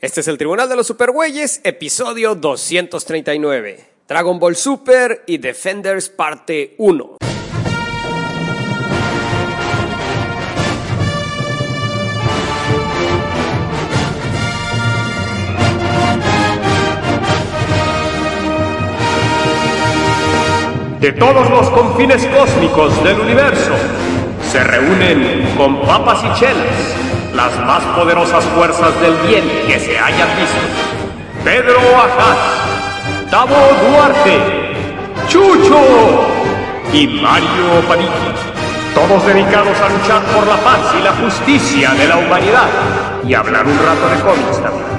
Este es el Tribunal de los Supergüeyes, episodio 239. Dragon Ball Super y Defenders parte 1. De todos los confines cósmicos del universo, se reúnen con papas y chelas las más poderosas fuerzas del bien que se hayan visto. Pedro Ajaz, Tavo Duarte, Chucho y Mario Padilla. Todos dedicados a luchar por la paz y la justicia de la humanidad y hablar un rato de cómics también.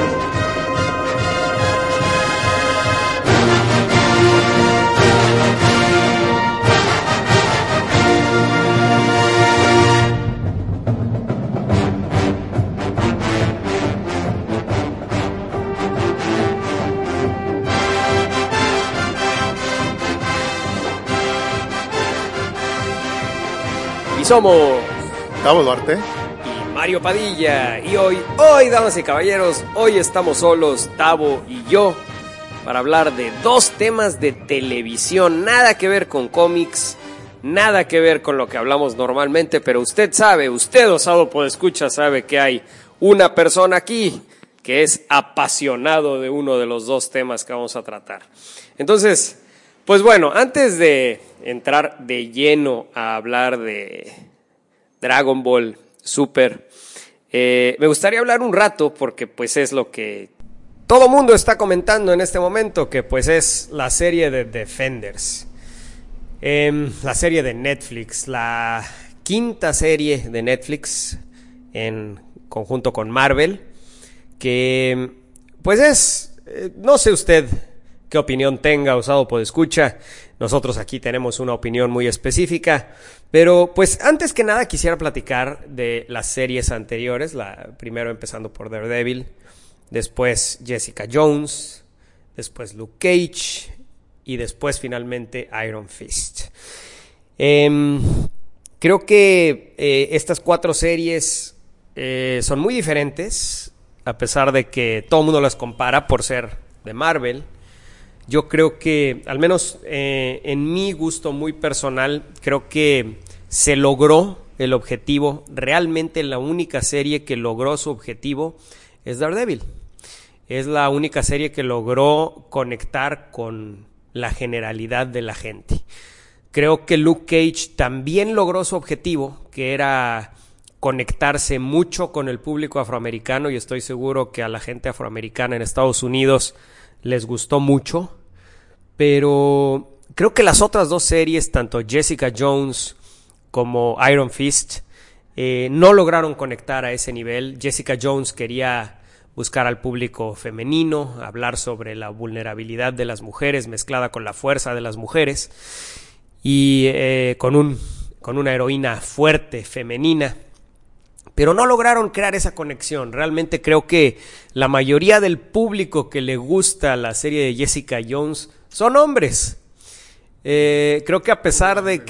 Somos Tavo Duarte y Mario Padilla. Y hoy, damas y caballeros, hoy estamos solos, Tavo y yo, para hablar de dos temas de televisión. Nada que ver con cómics, nada que ver con lo que hablamos normalmente, pero usted sabe, osado podescucha, sabe que hay una persona aquí que es apasionado de uno de los dos temas que vamos a tratar. Entonces, pues bueno, antes de entrar de lleno a hablar de Dragon Ball Super, me gustaría hablar un rato, porque pues es lo que todo mundo está comentando en este momento, que pues es la serie de Defenders, la serie de Netflix, la quinta serie de Netflix en conjunto con Marvel, que pues es, no sé usted qué opinión tenga, osado podescucha. Nosotros aquí tenemos una opinión muy específica, pero pues antes que nada quisiera platicar de las series anteriores, primero empezando por Daredevil, después Jessica Jones, después Luke Cage y después finalmente Iron Fist. Creo que estas cuatro series son muy diferentes, a pesar de que todo el mundo las compara por ser de Marvel. Yo creo que, al menos en mi gusto muy personal, creo que se logró el objetivo. Realmente la única serie que logró su objetivo es Daredevil. Es la única serie que logró conectar con la generalidad de la gente. Creo que Luke Cage también logró su objetivo, que era conectarse mucho con el público afroamericano, y estoy seguro que a la gente afroamericana en Estados Unidos les gustó mucho, pero creo que las otras dos series, tanto Jessica Jones como Iron Fist, no lograron conectar a ese nivel. Jessica Jones quería buscar al público femenino, hablar sobre la vulnerabilidad de las mujeres mezclada con la fuerza de las mujeres, y con una heroína fuerte, femenina. Pero no lograron crear esa conexión. Realmente creo que la mayoría del público que le gusta la serie de Jessica Jones son hombres. Creo que a pesar de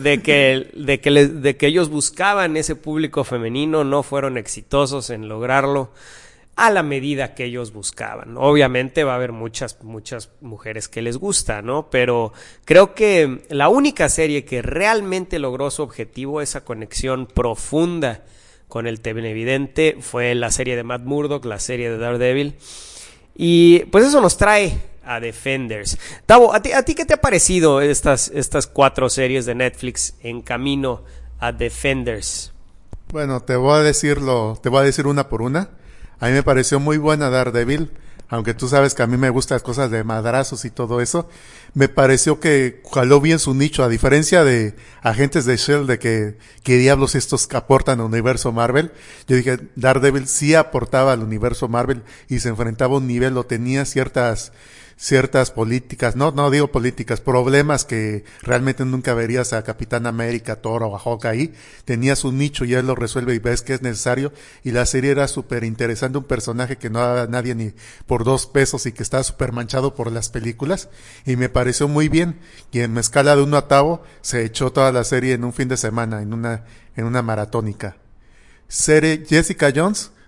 que ellos buscaban ese público femenino, no fueron exitosos en lograrlo a la medida que ellos buscaban. Obviamente va a haber muchas mujeres que les gusta, ¿no? Pero creo que la única serie que realmente logró su objetivo, esa conexión profunda con el televidente, fue la serie de Matt Murdock, la serie de Daredevil. Y pues eso nos trae a Defenders. Tavo, ¿a ti qué te ha parecido estas cuatro series de Netflix en camino a Defenders? Bueno, te voy a decir una por una. A mí me pareció muy buena Daredevil, aunque tú sabes que a mí me gustan las cosas de madrazos y todo eso. Me pareció que jaló bien su nicho, a diferencia de Agentes de S.H.I.E.L.D., de que diablos estos aportan al universo Marvel. Yo dije, Daredevil sí aportaba al universo Marvel y se enfrentaba a un nivel, o tenía ciertas políticas, no digo políticas, problemas que realmente nunca verías a Capitán América, Thor o a Hawkeye. Tenía su nicho y él lo resuelve y ves que es necesario, y la serie era súper interesante, un personaje que no daba nadie ni por 2 pesos y que estaba súper manchado por las películas, y me pareció muy bien. Y en escala de 1 a Tavo se echó toda la serie en un fin de semana, en una maratónica. Serie Jessica Jones,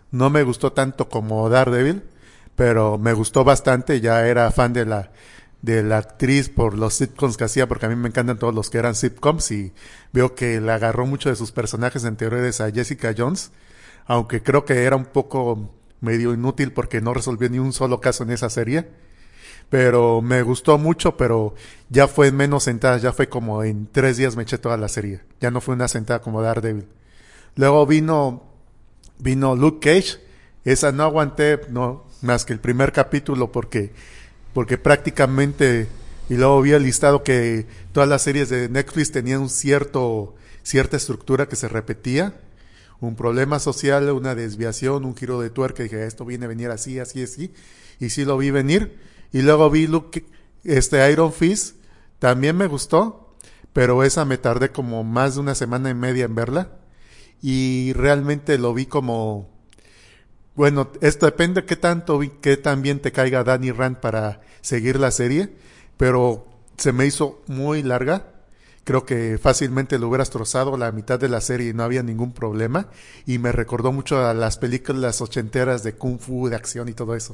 no me gustó tanto como Daredevil, pero me gustó bastante. Ya era fan de la actriz por los sitcoms que hacía, porque a mí me encantan todos los que eran sitcoms, y veo que le agarró mucho de sus personajes anteriores a Jessica Jones, aunque creo que era un poco medio inútil porque no resolvió ni un solo caso en esa serie. Pero me gustó mucho, pero ya fue en menos sentadas, ya fue como en 3 días me eché toda la serie. Ya no fue una sentada como Daredevil. Luego vino Luke Cage. Esa no aguanté más que el primer capítulo porque prácticamente, y luego vi el listado que todas las series de Netflix tenían cierta estructura que se repetía. Un problema social, una desviación, un giro de tuerca, y dije, esto viene a venir así, así, así. Y sí lo vi venir. Y luego vi Iron Fist, también me gustó, pero esa me tardé como más de 1.5 semanas en verla, y realmente lo vi como, bueno, esto depende qué tan bien te caiga Danny Rand para seguir la serie, pero se me hizo muy larga. Creo que fácilmente lo hubieras trozado la mitad de la serie y no había ningún problema, y me recordó mucho a las películas ochenteras de Kung Fu, de acción y todo eso.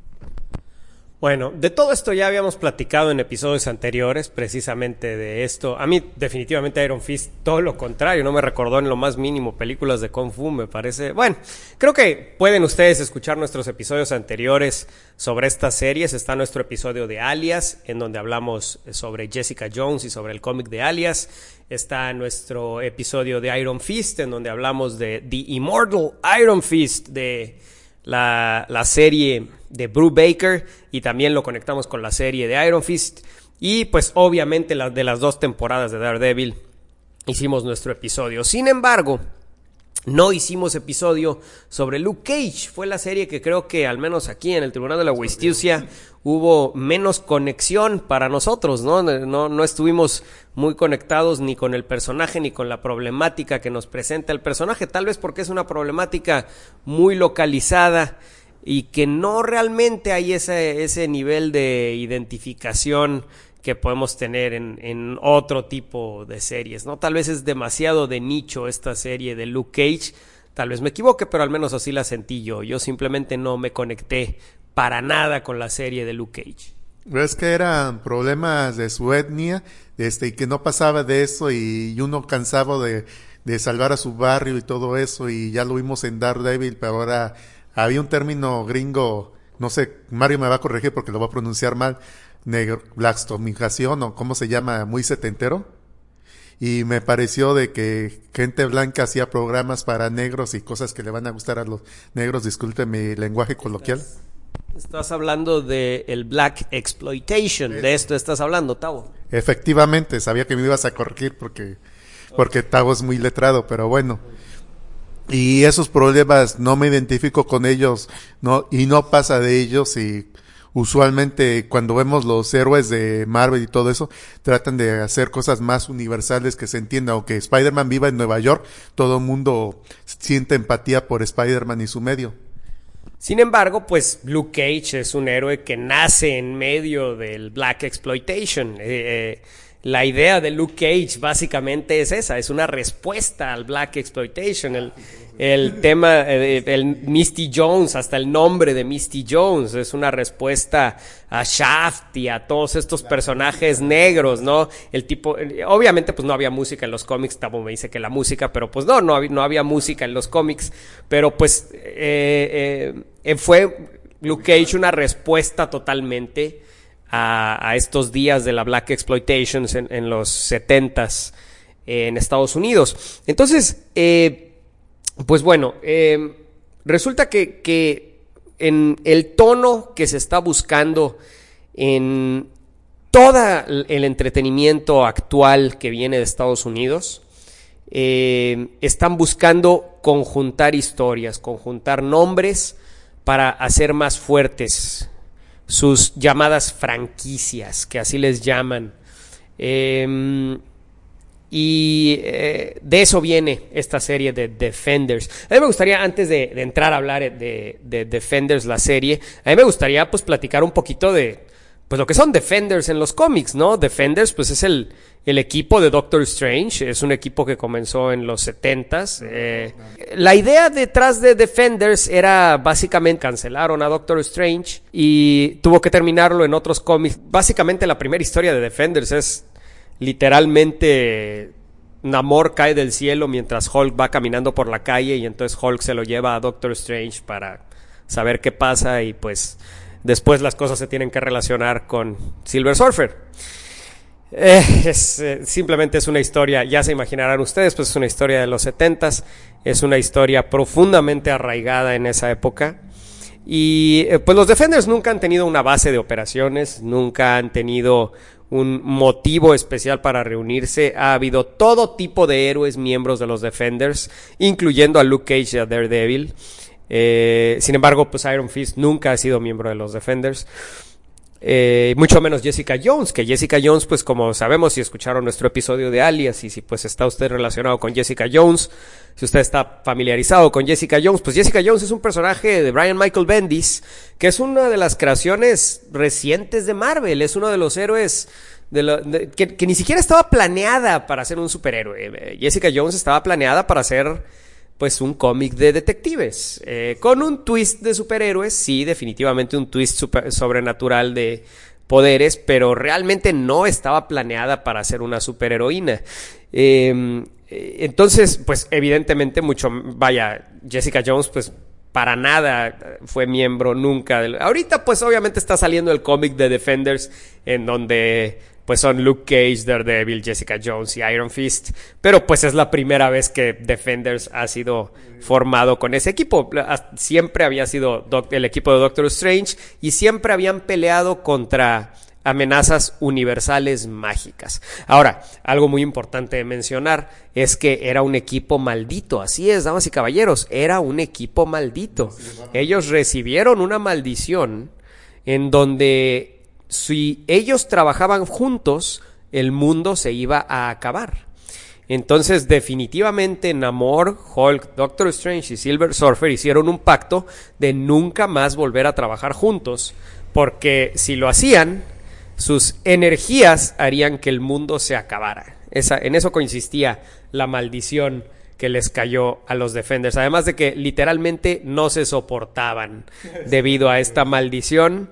Bueno, de todo esto ya habíamos platicado en episodios anteriores, precisamente de esto. A mí definitivamente Iron Fist, todo lo contrario, no me recordó en lo más mínimo películas de Kung Fu, me parece. Bueno, creo que pueden ustedes escuchar nuestros episodios anteriores sobre estas series. Está nuestro episodio de Alias, en donde hablamos sobre Jessica Jones y sobre el cómic de Alias. Está nuestro episodio de Iron Fist, en donde hablamos de The Immortal Iron Fist, de la serie de Brubaker, y también lo conectamos con la serie de Iron Fist, y pues obviamente de las 2 temporadas de Daredevil hicimos nuestro episodio. Sin embargo, no hicimos episodio sobre Luke Cage. Fue la serie que creo que al menos aquí en el Tribunal de la Justicia hubo menos conexión para nosotros, ¿no? No estuvimos muy conectados ni con el personaje ni con la problemática que nos presenta el personaje, tal vez porque es una problemática muy localizada y que no realmente hay ese nivel de identificación que podemos tener en otro tipo de series, ¿no? Tal vez es demasiado de nicho esta serie de Luke Cage, tal vez me equivoque, pero al menos así la sentí yo. Yo simplemente no me conecté para nada con la serie de Luke Cage. Es que eran problemas de su etnia, y que no pasaba de eso, y uno cansado de salvar a su barrio y todo eso, y ya lo vimos en Daredevil, pero ahora había un término gringo, no sé, Mario me va a corregir porque lo va a pronunciar mal, blackstomización, o cómo se llama, muy setentero, y me pareció de que gente blanca hacía programas para negros y cosas que le van a gustar a los negros, disculpe mi lenguaje coloquial. Estás hablando de el Black Exploitation, de esto estás hablando, Tavo. Efectivamente, sabía que me ibas a corregir porque Tavo es muy letrado, pero bueno. Y esos problemas no me identifico con ellos, y no pasa de ellos, y usualmente cuando vemos los héroes de Marvel y todo eso, tratan de hacer cosas más universales que se entienda. Aunque Spider-Man viva en Nueva York, todo el mundo siente empatía por Spider-Man y su medio. Sin embargo, pues Luke Cage es un héroe que nace en medio del Black Exploitation. La idea de Luke Cage básicamente es esa, es una respuesta al Black Exploitation. El tema, el Misty Jones, hasta el nombre de Misty Jones, es una respuesta a Shaft y a todos estos personajes negros, ¿no? El tipo, obviamente pues no había música en los cómics, Tabo me dice que la música, pero pues no había música en los cómics, pero pues fue Luke Cage una respuesta totalmente a estos días de la Black Exploitation en los 70s en Estados Unidos. Entonces, pues bueno, resulta que en el tono que se está buscando en todo el entretenimiento actual que viene de Estados Unidos, están buscando conjuntar historias, conjuntar nombres para hacer más fuertes sus llamadas franquicias, que así les llaman. Y de eso viene esta serie de Defenders. A mí me gustaría, antes de entrar a hablar de Defenders, la serie, a mí me gustaría pues platicar un poquito de pues lo que son Defenders en los cómics, ¿no? Defenders pues es el equipo de Doctor Strange, es un equipo que comenzó en los 70s. La idea detrás de Defenders era básicamente cancelaron a Doctor Strange y tuvo que terminarlo en otros cómics. Básicamente la primera historia de Defenders es literalmente Namor cae del cielo mientras Hulk va caminando por la calle y entonces Hulk se lo lleva a Doctor Strange para saber qué pasa y pues después las cosas se tienen que relacionar con Silver Surfer. Simplemente es una historia, ya se imaginarán ustedes, pues es una historia de los 70s, es una historia profundamente arraigada en esa época. Y pues los Defenders nunca han tenido una base de operaciones, nunca han tenido un motivo especial para reunirse. Ha habido todo tipo de héroes miembros de los Defenders, incluyendo a Luke Cage y a Daredevil. Sin embargo, pues Iron Fist nunca ha sido miembro de los Defenders, mucho menos Jessica Jones, que Jessica Jones, pues como sabemos, si escucharon nuestro episodio de Alias y si pues está usted relacionado con Jessica Jones, si usted está familiarizado con Jessica Jones, pues Jessica Jones es un personaje de Brian Michael Bendis, que es una de las creaciones recientes de Marvel, es uno de los héroes que ni siquiera estaba planeada para ser un superhéroe. Jessica Jones estaba planeada para ser pues un cómic de detectives, con un twist de superhéroes, sí, definitivamente un twist sobrenatural de poderes, pero realmente no estaba planeada para ser una superheroína. Entonces, pues evidentemente Jessica Jones, pues para nada fue miembro nunca. Ahorita, pues obviamente está saliendo el cómic de Defenders, en donde pues son Luke Cage, Daredevil, Jessica Jones y Iron Fist, pero pues es la primera vez que Defenders ha sido formado con ese equipo. Siempre había sido el equipo de Doctor Strange y siempre habían peleado contra amenazas universales mágicas. Ahora, algo muy importante de mencionar es que era un equipo maldito. Así es, damas y caballeros, era un equipo maldito. Ellos recibieron una maldición en donde si ellos trabajaban juntos, el mundo se iba a acabar. Entonces, definitivamente, Namor, Hulk, Doctor Strange y Silver Surfer hicieron un pacto de nunca más volver a trabajar juntos, porque si lo hacían, sus energías harían que el mundo se acabara. En eso consistía la maldición que les cayó a los Defenders. Además de que literalmente no se soportaban debido a esta maldición.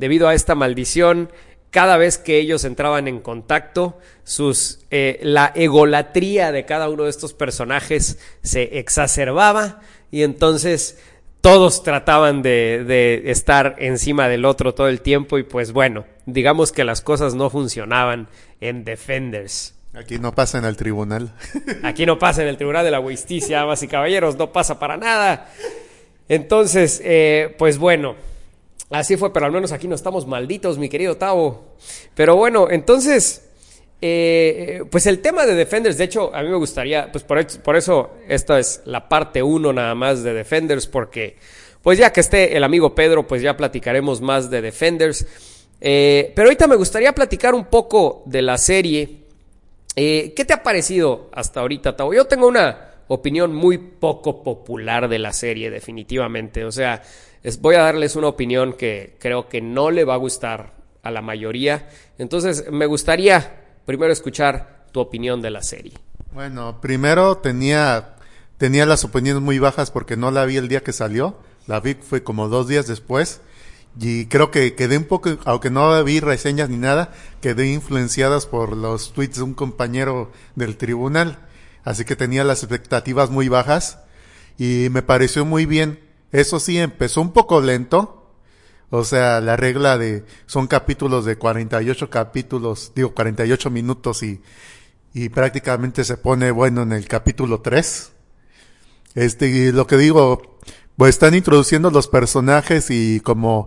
Cada vez que ellos entraban en contacto, la egolatría de cada uno de estos personajes se exacerbaba y entonces todos trataban de estar encima del otro todo el tiempo y pues bueno, digamos que las cosas no funcionaban en Defenders. Aquí no pasa en el tribunal. Aquí no pasa en el tribunal de la justicia, damas y caballeros, no pasa para nada. Entonces, pues bueno, así fue, pero al menos aquí no estamos malditos, mi querido Tavo. Pero bueno, entonces, pues el tema de Defenders, de hecho, a mí me gustaría, pues por eso esta es la parte 1 nada más de Defenders, porque pues ya que esté el amigo Pedro, pues ya platicaremos más de Defenders. Pero ahorita me gustaría platicar un poco de la serie. ¿Qué te ha parecido hasta ahorita, Tavo? Yo tengo una opinión muy poco popular de la serie, definitivamente. O sea, voy a darles una opinión que creo que no le va a gustar a la mayoría. Entonces, me gustaría primero escuchar tu opinión de la serie. Bueno, primero tenía las opiniones muy bajas porque no la vi el día que salió. La vi fue como 2 días después. Y creo que quedé un poco, aunque no vi reseñas ni nada, quedé influenciadas por los tweets de un compañero del tribunal. Así que tenía las expectativas muy bajas y me pareció muy bien. Eso sí, empezó un poco lento. O sea, la regla son capítulos de 48 minutos y prácticamente se pone bueno en el capítulo 3. Y lo que digo, pues están introduciendo los personajes y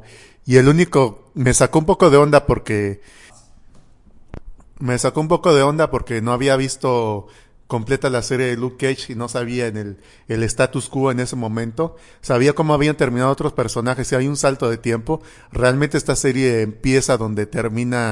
me sacó un poco de onda porque no había visto completa la serie de Luke Cage y no sabía el status quo en ese momento. Sabía cómo habían terminado otros personajes y hay un salto de tiempo. Realmente esta serie empieza donde termina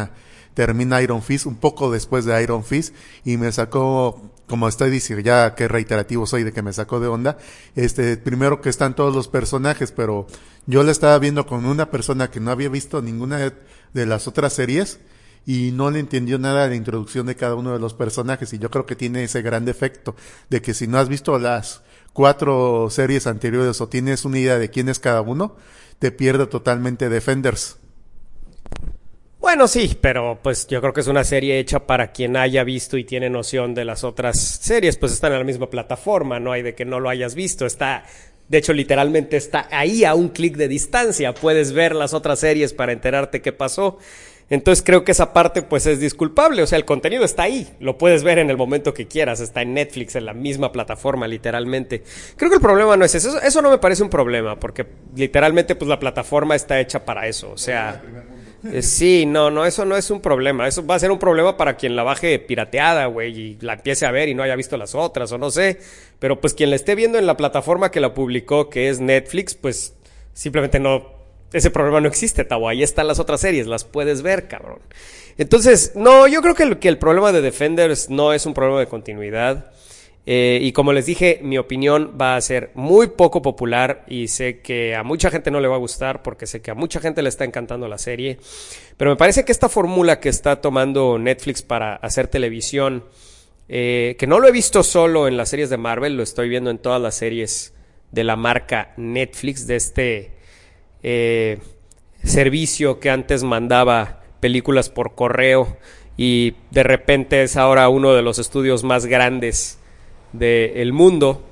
termina Iron Fist, un poco después de Iron Fist, y me sacó, como estoy diciendo, ya que reiterativo soy de que me sacó de onda, primero que están todos los personajes, pero yo la estaba viendo con una persona que no había visto ninguna de las otras series, y no le entendió nada de la introducción de cada uno de los personajes, y yo creo que tiene ese gran defecto, de que si no has visto las 4 series anteriores o tienes una idea de quién es cada uno, te pierde totalmente Defenders. Bueno, sí, pero pues yo creo que es una serie hecha para quien haya visto y tiene noción de las otras series, pues están en la misma plataforma, no hay de que no lo hayas visto, está, de hecho literalmente está ahí a un clic de distancia, puedes ver las otras series para enterarte qué pasó. Entonces creo que esa parte pues es disculpable, o sea, el contenido está ahí, lo puedes ver en el momento que quieras, está en Netflix, en la misma plataforma, literalmente. Creo que el problema no es eso no me parece un problema, porque literalmente pues la plataforma está hecha para eso, o sea, sí, no, eso no es un problema, eso va a ser un problema para quien la baje pirateada, güey, y la empiece a ver y no haya visto las otras, o no sé, pero pues quien la esté viendo en la plataforma que la publicó, que es Netflix, pues simplemente no... Ese problema no existe, Tavo. Ahí están las otras series, las puedes ver, cabrón. Entonces, no, yo creo que el problema de Defenders no es un problema de continuidad. Y como les dije, mi opinión va a ser muy poco popular y sé que a mucha gente no le va a gustar porque sé que a mucha gente le está encantando la serie. Pero me parece que esta fórmula que está tomando Netflix para hacer televisión, que no lo he visto solo en las series de Marvel, lo estoy viendo en todas las series de la marca Netflix, de este... servicio que antes mandaba películas por correo y de repente es ahora uno de los estudios más grandes del mundo.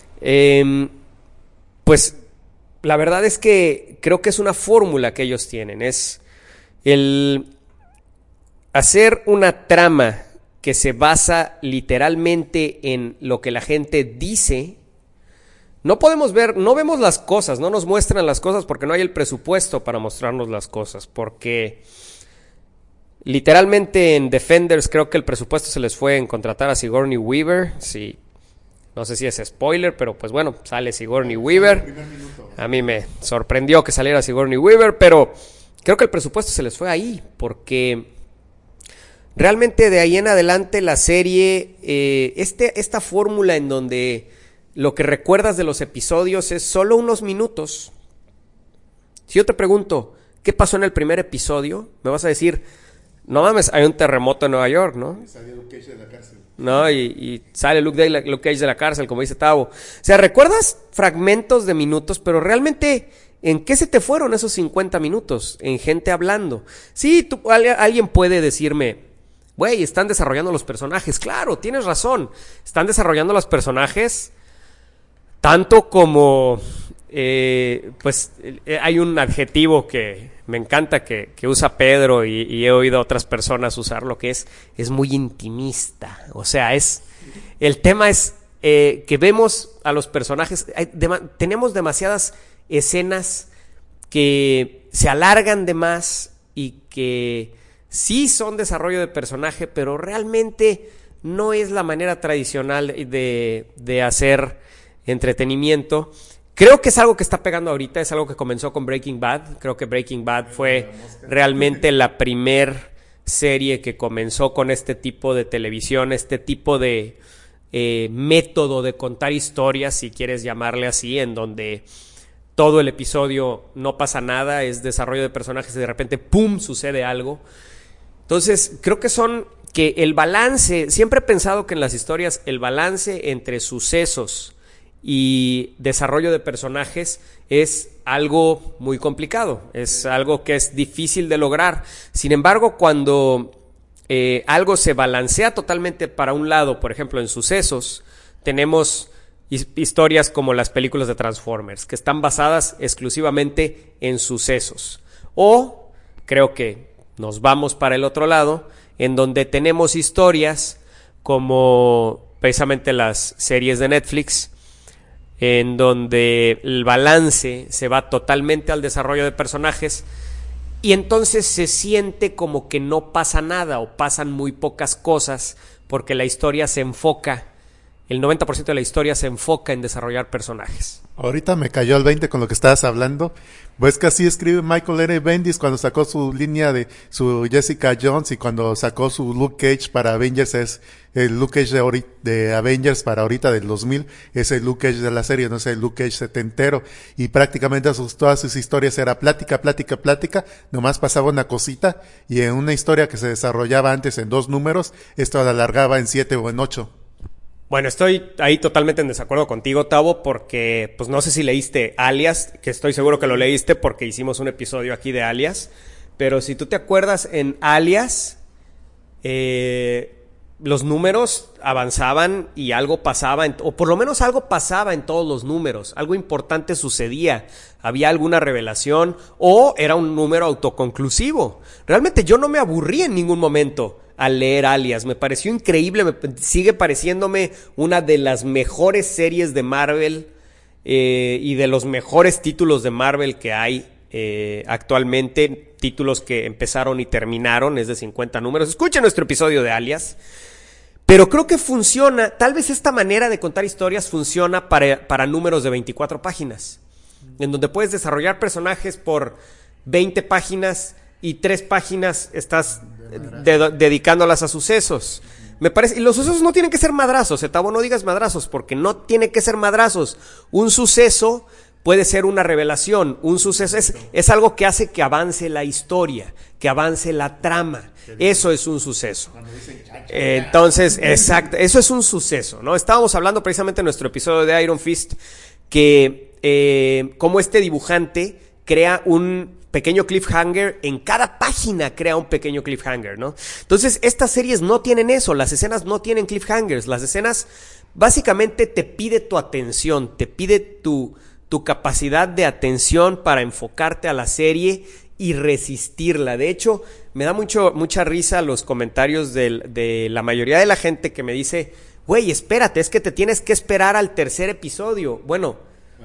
Pues la verdad es que creo que es una fórmula que ellos tienen, es el hacer una trama que se basa literalmente en lo que la gente dice. No podemos ver, no vemos las cosas, no nos muestran las cosas porque no hay el presupuesto para mostrarnos las cosas, porque literalmente en Defenders creo que el presupuesto se les fue en contratar a Sigourney Weaver, sí, no sé si es spoiler, pero pues bueno, sale Sigourney Weaver, a mí me sorprendió que saliera Sigourney Weaver, pero creo que el presupuesto se les fue ahí, porque realmente de ahí en adelante la serie, esta fórmula en donde... Lo que recuerdas de los episodios es solo unos minutos. Si yo te pregunto, ¿qué pasó en el primer episodio? Me vas a decir, no mames, hay un terremoto en Nueva York, ¿no? Y sale Luke Cage de la cárcel. No, y sale Luke Cage de la cárcel, como dice Tavo. O sea, recuerdas fragmentos de minutos, pero realmente, ¿en qué se te fueron esos 50 minutos? En gente hablando. Sí, alguien puede decirme, güey, están desarrollando los personajes. Claro, tienes razón. Están desarrollando los personajes... Tanto como, hay un adjetivo que me encanta que usa Pedro y he oído a otras personas usarlo, que es muy intimista. O sea, el tema es que vemos a los personajes, tenemos demasiadas escenas que se alargan de más y que sí son desarrollo de personaje, pero realmente no es la manera tradicional de hacer entretenimiento. Creo que es algo que está pegando ahorita, es algo que comenzó con Breaking Bad. Creo que Breaking Bad fue realmente la primer serie que comenzó con este tipo de televisión, este tipo de método de contar historias, si quieres llamarle así, en donde todo el episodio no pasa nada, es desarrollo de personajes y de repente ¡pum!, sucede algo. Entonces creo que el balance, siempre he pensado que en las historias el balance entre sucesos y desarrollo de personajes es algo muy complicado, es algo que es difícil de lograr. Sin embargo, cuando algo se balancea totalmente para un lado, por ejemplo en sucesos, tenemos historias como las películas de Transformers, que están basadas exclusivamente en sucesos. O creo que nos vamos para el otro lado, en donde tenemos historias como precisamente las series de Netflix, en donde el balance se va totalmente al desarrollo de personajes y entonces se siente como que no pasa nada o pasan muy pocas cosas porque la historia se enfoca el 90% de la historia se enfoca en desarrollar personajes. Ahorita me cayó al 20 con lo que estabas hablando. Pues que así escribe Michael R. Bendis cuando sacó su línea de su Jessica Jones y cuando sacó su Luke Cage para Avengers. Es el Luke Cage de Avengers para ahorita del 2000, es el Luke Cage de la serie, no es el Luke Cage setentero. Y prácticamente todas sus historias era plática, nomás pasaba una cosita, y en una historia que se desarrollaba antes en 2 números, esto la alargaba en 7 o en 8. Bueno, estoy ahí totalmente en desacuerdo contigo, Tavo, porque pues no sé si leíste Alias, que estoy seguro que lo leíste porque hicimos un episodio aquí de Alias, pero si tú te acuerdas, en Alias los números avanzaban y algo pasaba, o por lo menos algo pasaba en todos los números, algo importante sucedía, había alguna revelación o era un número autoconclusivo. Realmente yo no me aburrí en ningún momento al leer Alias, me pareció increíble, sigue pareciéndome una de las mejores series de Marvel y de los mejores títulos de Marvel que hay actualmente, títulos que empezaron y terminaron, es de 50 números. Escuchen nuestro episodio de Alias. Pero creo que funciona, tal vez esta manera de contar historias funciona para números de 24 páginas, en donde puedes desarrollar personajes por 20 páginas y 3 páginas estás dedicándolas a sucesos. Me parece, y los sucesos no tienen que ser madrazos, Tavo, no digas madrazos, porque no tiene que ser madrazos. Un suceso puede ser una revelación, un suceso es algo que hace que avance la historia, que avance la trama. Eso es un suceso. Entonces, exacto, eso es un suceso, ¿no? Estábamos hablando precisamente en nuestro episodio de Iron Fist que cómo este dibujante crea un pequeño cliffhanger, en cada página crea un pequeño cliffhanger, ¿no? Entonces, estas series no tienen eso, las escenas no tienen cliffhangers, las escenas básicamente te pide tu atención, te pide tu capacidad de atención para enfocarte a la serie y resistirla. De hecho, me da mucha risa los comentarios de la mayoría de la gente que me dice, güey, espérate, es que te tienes que esperar al tercer episodio. Bueno,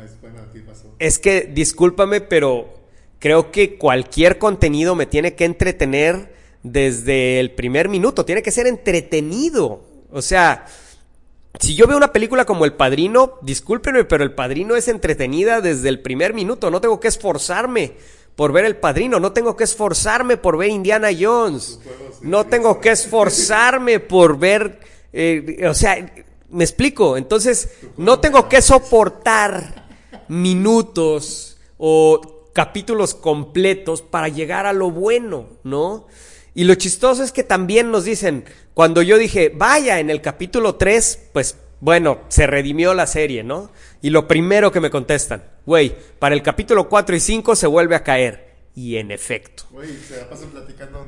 es que, discúlpame, pero creo que cualquier contenido me tiene que entretener desde el primer minuto, tiene que ser entretenido. O sea, si yo veo una película como El Padrino, discúlpenme, pero El Padrino es entretenida desde el primer minuto, no tengo que esforzarme por ver El Padrino, no tengo que esforzarme por ver Indiana Jones, no tengo que esforzarme por ver, o sea, me explico, entonces no tengo que soportar minutos o capítulos completos para llegar a lo bueno, ¿no? Y lo chistoso es que también nos dicen, cuando yo dije, vaya, en el capítulo 3, pues bueno, se redimió la serie, ¿no? Y lo primero que me contestan, güey, para el capítulo 4 y 5 se vuelve a caer. Y en efecto. Güey, se la pasan platicando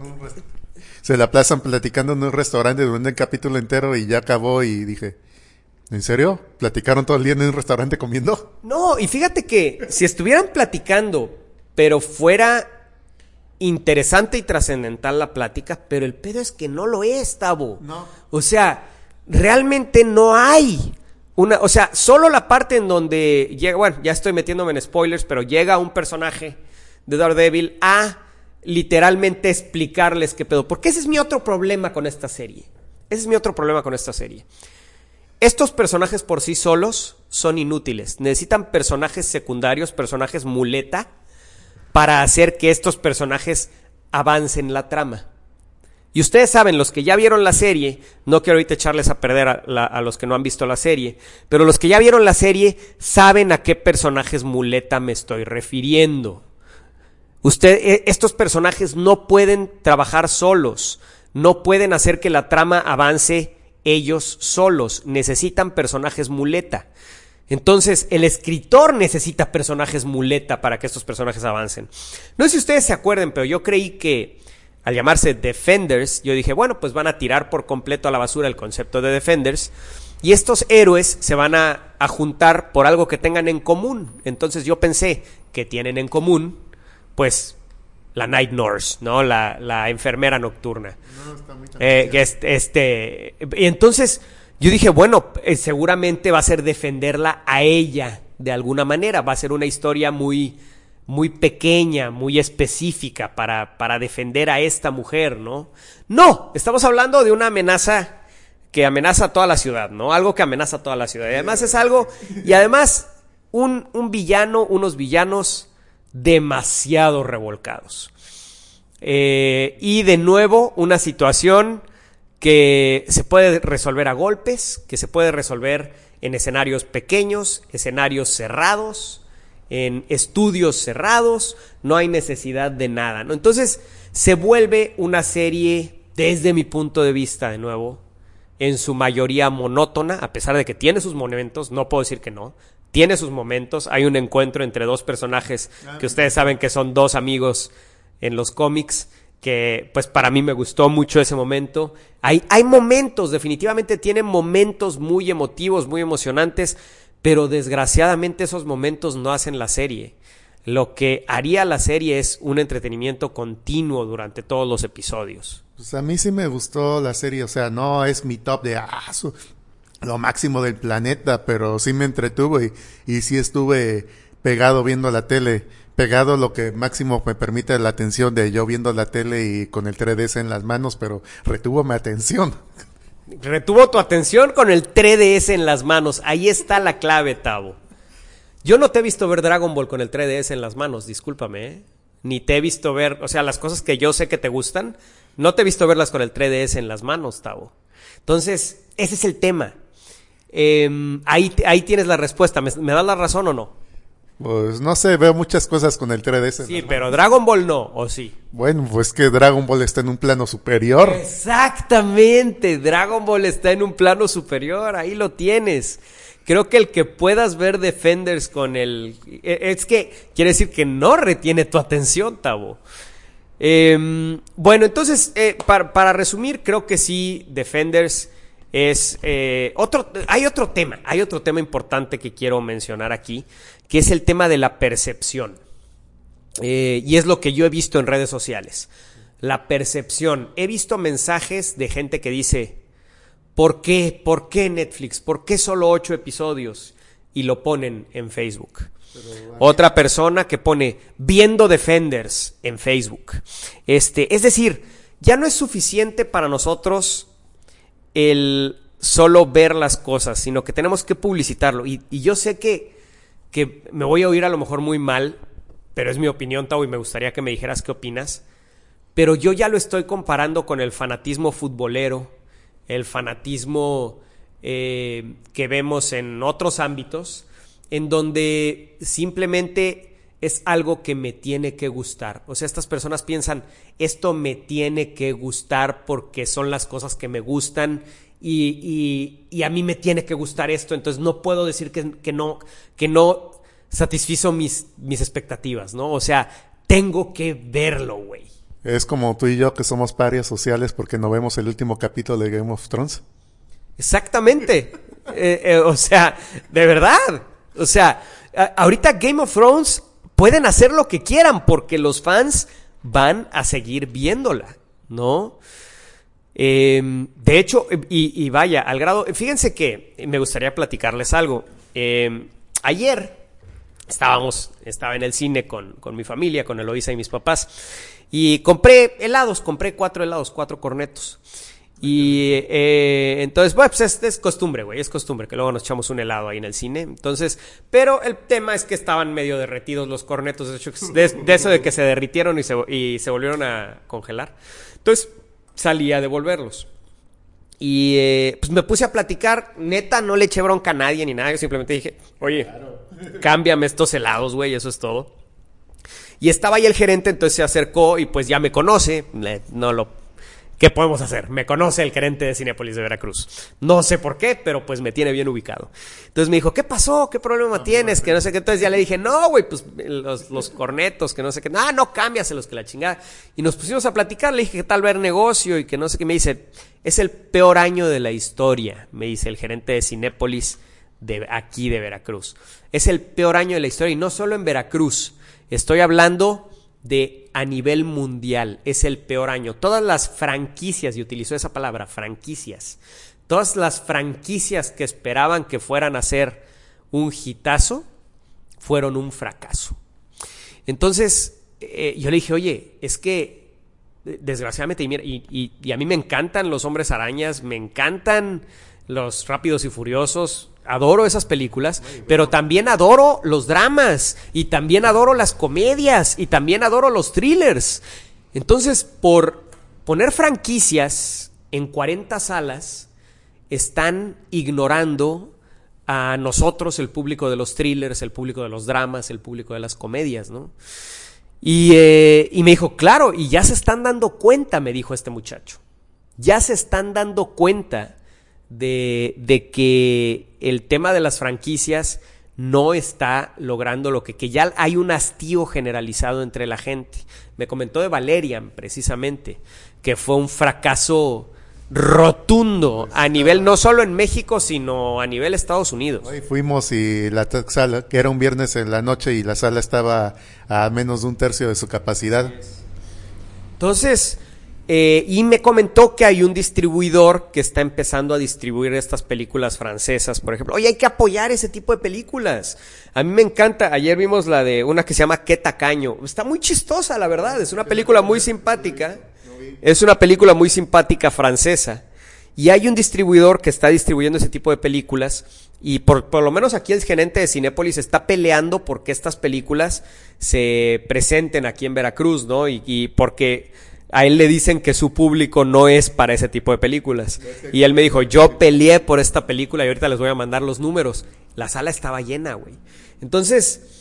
en un restaurante durante el capítulo entero y ya acabó y dije, ¿en serio? ¿Platicaron todo el día en un restaurante comiendo? No, y fíjate que si estuvieran platicando, pero fuera interesante y trascendental la plática, pero el pedo es que no lo es, Tavo. No. O sea, realmente no hay o sea, solo la parte en donde llega, bueno, ya estoy metiéndome en spoilers, pero llega un personaje de Daredevil a literalmente explicarles qué pedo, porque ese es mi otro problema con esta serie. Estos personajes por sí solos son inútiles, necesitan personajes secundarios, personajes muleta, para hacer que estos personajes avancen la trama. Y ustedes saben, los que ya vieron la serie, no quiero ahorita echarles a perder a los que no han visto la serie, pero los que ya vieron la serie saben a qué personajes muleta me estoy refiriendo. Estos personajes no pueden trabajar solos, no pueden hacer que la trama avance ellos solos, necesitan personajes muleta. Entonces, el escritor necesita personajes muleta para que estos personajes avancen. No sé si ustedes se acuerdan, pero yo creí que al llamarse Defenders, yo dije, bueno, pues van a tirar por completo a la basura el concepto de Defenders y estos héroes se van a juntar por algo que tengan en común. Entonces yo pensé, ¿qué tienen en común? Pues la Night Nurse, ¿no? La enfermera nocturna. No, está muy y entonces yo dije, bueno, seguramente va a ser defenderla a ella de alguna manera, va a ser una historia muy pequeña, muy específica para defender a esta mujer, ¿no? No, estamos hablando de una amenaza que amenaza a toda la ciudad, ¿no? Algo que amenaza a toda la ciudad. Y además es algo, y además un villano, unos villanos demasiado revolcados. Y de nuevo una situación que se puede resolver a golpes, que se puede resolver en escenarios pequeños, escenarios cerrados, en estudios cerrados, no hay necesidad de nada, ¿no? Entonces se vuelve una serie, desde mi punto de vista, de nuevo, en su mayoría monótona, a pesar de que tiene sus momentos, no puedo decir que no, tiene sus momentos. Hay un encuentro entre dos personajes que ustedes saben que son dos amigos en los cómics, que pues para mí me gustó mucho ese momento. Hay momentos, definitivamente tienen momentos muy emotivos, muy emocionantes, pero desgraciadamente esos momentos no hacen la serie. Lo que haría la serie es un entretenimiento continuo durante todos los episodios. Pues a mí sí me gustó la serie, o sea, no es mi top de lo máximo del planeta, pero sí me entretuvo y sí estuve pegado viendo la tele, pegado lo que máximo me permite la atención de yo viendo la tele y con el 3DS en las manos, pero retuvo mi atención. Retuvo tu atención con el 3DS en las manos, ahí está la clave, Tavo. Yo no te he visto ver Dragon Ball con el 3DS en las manos, discúlpame, ¿eh? Ni te he visto ver, o sea, las cosas que yo sé que te gustan, no te he visto verlas con el 3DS en las manos, Tavo. Entonces, ese es el tema. Ahí tienes la respuesta. ¿Me das la razón o no? Pues no sé, veo muchas cosas con el 3DS. Sí, pero Dragon Ball no, ¿o sí? Bueno, pues que Dragon Ball está en un plano superior. Exactamente, Dragon Ball está en un plano superior, ahí lo tienes. Creo que el que puedas ver Defenders con el... Es que quiere decir que no retiene tu atención, Tavo. Bueno, entonces, para resumir, creo que sí, Defenders es... Hay otro tema importante que quiero mencionar aquí, que es el tema de la percepción. Y es lo que yo he visto en redes sociales. La percepción. He visto mensajes de gente que dice... ¿Por qué? ¿Por qué Netflix? ¿Por qué solo 8 episodios? Y lo ponen en Facebook. Otra persona que pone viendo Defenders en Facebook. Es decir, ya no es suficiente para nosotros el solo ver las cosas, sino que tenemos que publicitarlo. Y yo sé que me voy a oír a lo mejor muy mal, pero es mi opinión, Tavo, y me gustaría que me dijeras qué opinas. Pero yo ya lo estoy comparando con el fanatismo futbolero, el fanatismo que vemos en otros ámbitos, en donde simplemente es algo que me tiene que gustar. O sea, estas personas piensan, esto me tiene que gustar porque son las cosas que me gustan y a mí me tiene que gustar esto, entonces no puedo decir que no satisfizo mis expectativas, ¿no? O sea, tengo que verlo, güey. Es como tú y yo que somos parias sociales porque no vemos el último capítulo de Game of Thrones. Exactamente. O sea, de verdad. O sea, ahorita Game of Thrones pueden hacer lo que quieran porque los fans van a seguir viéndola, ¿no? De hecho, y vaya, al grado... Fíjense que me gustaría platicarles algo. Ayer estaba en el cine con mi familia, con Eloisa y mis papás, y compré 4 helados, 4 cornetos. Y entonces, bueno, pues es costumbre, güey, es costumbre que luego nos echamos un helado ahí en el cine. Entonces, pero el tema es que estaban medio derretidos los cornetos, de hecho, de eso de que se derritieron y se volvieron a congelar. Entonces, salí a devolverlos. Y pues me puse a platicar, neta, no le eché bronca a nadie ni nada, yo simplemente dije, oye, cámbiame estos helados, güey, eso es todo. Y estaba ahí el gerente, entonces se acercó y pues ya me conoce, ¿qué podemos hacer? Me conoce el gerente de Cinépolis de Veracruz. No sé por qué, pero pues me tiene bien ubicado. Entonces me dijo, ¿qué pasó? ¿Qué problema tienes? Que no sé qué. Entonces ya le dije, no, güey, pues los cornetos, que no sé qué. No, cámbiaselos, que la chingada. Y nos pusimos a platicar, le dije, ¿qué tal ver negocio? Y que no sé qué. Me dice, es el peor año de la historia, me dice el gerente de Cinépolis de aquí de Veracruz. Es el peor año de la historia y no solo en Veracruz. Estoy hablando de a nivel mundial, es el peor año. Todas las franquicias, y utilizó esa palabra, franquicias, todas las franquicias que esperaban que fueran a ser un hitazo, fueron un fracaso. Entonces, yo le dije, oye, es que desgraciadamente, y mira, y a mí me encantan los Hombres Arañas, me encantan los Rápidos y Furiosos, adoro esas películas, pero también adoro los dramas, y también adoro las comedias, y también adoro los thrillers. Entonces, por poner franquicias en 40 salas, están ignorando a nosotros, el público de los thrillers, el público de los dramas, el público de las comedias, ¿no? Y me dijo, claro, y ya se están dando cuenta, me dijo este muchacho, ya se están dando cuenta de que el tema de las franquicias no está logrando lo que ya hay un hastío generalizado entre la gente. Me comentó de Valerian, precisamente, que fue un fracaso rotundo a nivel, no solo en México, sino a nivel Estados Unidos. Hoy fuimos y la sala, que era un viernes en la noche, y la sala estaba a menos de un tercio de su capacidad. Entonces, y me comentó que hay un distribuidor que está empezando a distribuir estas películas francesas, por ejemplo. Oye, hay que apoyar ese tipo de películas. A mí me encanta. Ayer vimos la de una que se llama Qué tacaño. Está muy chistosa, la verdad. Es una película muy simpática. Es una película muy simpática francesa. Y hay un distribuidor que está distribuyendo ese tipo de películas. Y por lo menos aquí el gerente de Cinépolis está peleando porque estas películas se presenten aquí en Veracruz, ¿no? Y porque a él le dicen que su público no es para ese tipo de películas. Y él me dijo, yo peleé por esta película y ahorita les voy a mandar los números. La sala estaba llena, güey. Entonces,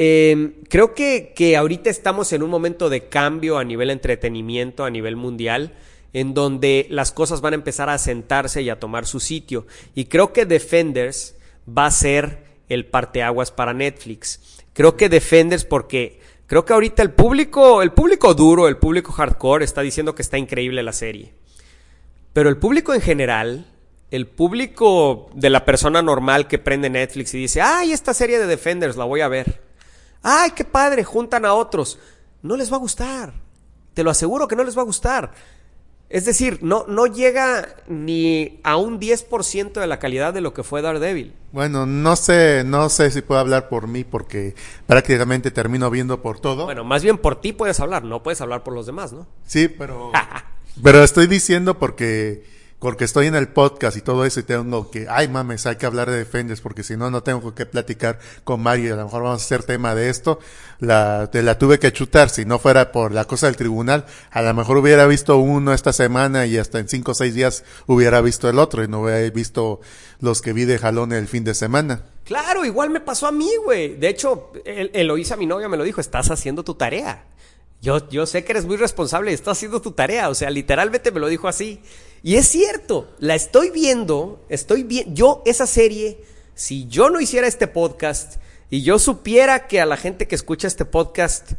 creo que ahorita estamos en un momento de cambio a nivel entretenimiento, a nivel mundial, en donde las cosas van a empezar a asentarse y a tomar su sitio. Y creo que Defenders va a ser el parteaguas para Netflix. Creo que Defenders, porque creo que ahorita el público duro, el público hardcore está diciendo que está increíble la serie. Pero el público en general, el público de la persona normal que prende Netflix y dice, ay, esta serie de Defenders la voy a ver. Ay, qué padre, juntan a otros. No les va a gustar. Te lo aseguro que no les va a gustar. Es decir, no llega ni a un 10% de la calidad de lo que fue Daredevil. Bueno, no sé si puedo hablar por mí, porque prácticamente termino viendo por todo. Bueno, más bien por ti puedes hablar, no puedes hablar por los demás, ¿no? Sí, pero estoy diciendo porque estoy en el podcast y todo eso, y tengo que, ay mames, hay que hablar de Defenders, porque si no, no tengo que platicar con Mario, y a lo mejor vamos a hacer tema de esto. Te la tuve que chutar, si no fuera por la cosa del tribunal, a lo mejor hubiera visto uno esta semana y hasta en 5 o 6 días hubiera visto el otro, y no hubiera visto los que vi de jalón el fin de semana. Claro, igual me pasó a mí, güey. De hecho, Eloísa, mi novia, me lo dijo, estás haciendo tu tarea. Yo sé que eres muy responsable, estás haciendo tu tarea, o sea, literalmente me lo dijo así. Y es cierto, la estoy viendo, yo esa serie, si yo no hiciera este podcast y yo supiera que a la gente que escucha este podcast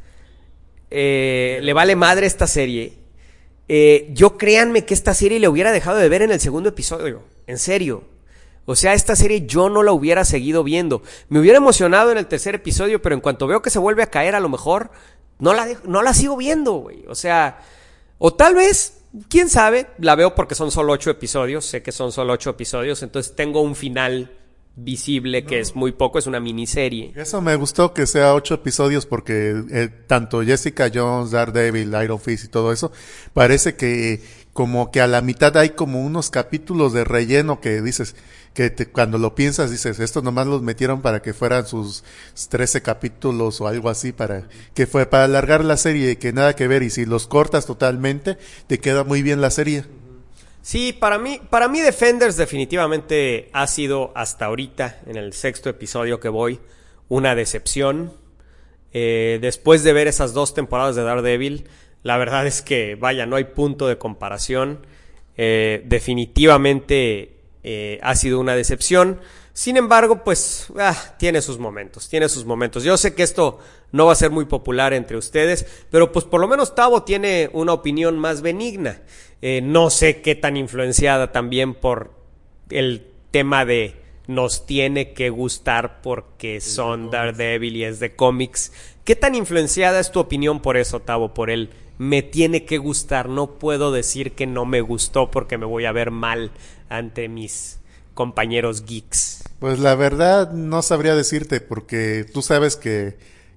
le vale madre esta serie, yo créanme que esta serie le hubiera dejado de ver en el segundo episodio, en serio. O sea, esta serie yo no la hubiera seguido viendo. Me hubiera emocionado en el tercer episodio, pero en cuanto veo que se vuelve a caer, a lo mejor no la sigo viendo, güey. O sea, o tal vez, quién sabe, la veo porque son solo 8 episodios. Sé que son solo 8 episodios, entonces tengo un final visible que es muy poco, es una miniserie. Eso me gustó que sea 8 episodios, porque tanto Jessica Jones, Daredevil, Iron Fist y todo eso, parece que como que a la mitad hay como unos capítulos de relleno que dices, cuando lo piensas dices, esto nomás los metieron para que fueran sus 13 capítulos o algo así, para alargar la serie, y que nada que ver, y si los cortas totalmente te queda muy bien la serie. Sí, para mí Defenders definitivamente ha sido hasta ahorita, en el 6º episodio que voy, una decepción. Después de ver esas 2 temporadas de Daredevil, la verdad es que, vaya, no hay punto de comparación. Definitivamente ha sido una decepción. Sin embargo, pues tiene sus momentos. Yo sé que esto no va a ser muy popular entre ustedes, pero pues por lo menos Tavo tiene una opinión más benigna. No sé qué tan influenciada también por el tema de nos tiene que gustar porque son Daredevil y es de cómics. ¿Qué tan influenciada es tu opinión por eso, Tavo? Por el me tiene que gustar. No puedo decir que no me gustó porque me voy a ver mal ante mis compañeros geeks. Pues la verdad no sabría decirte, porque tú sabes que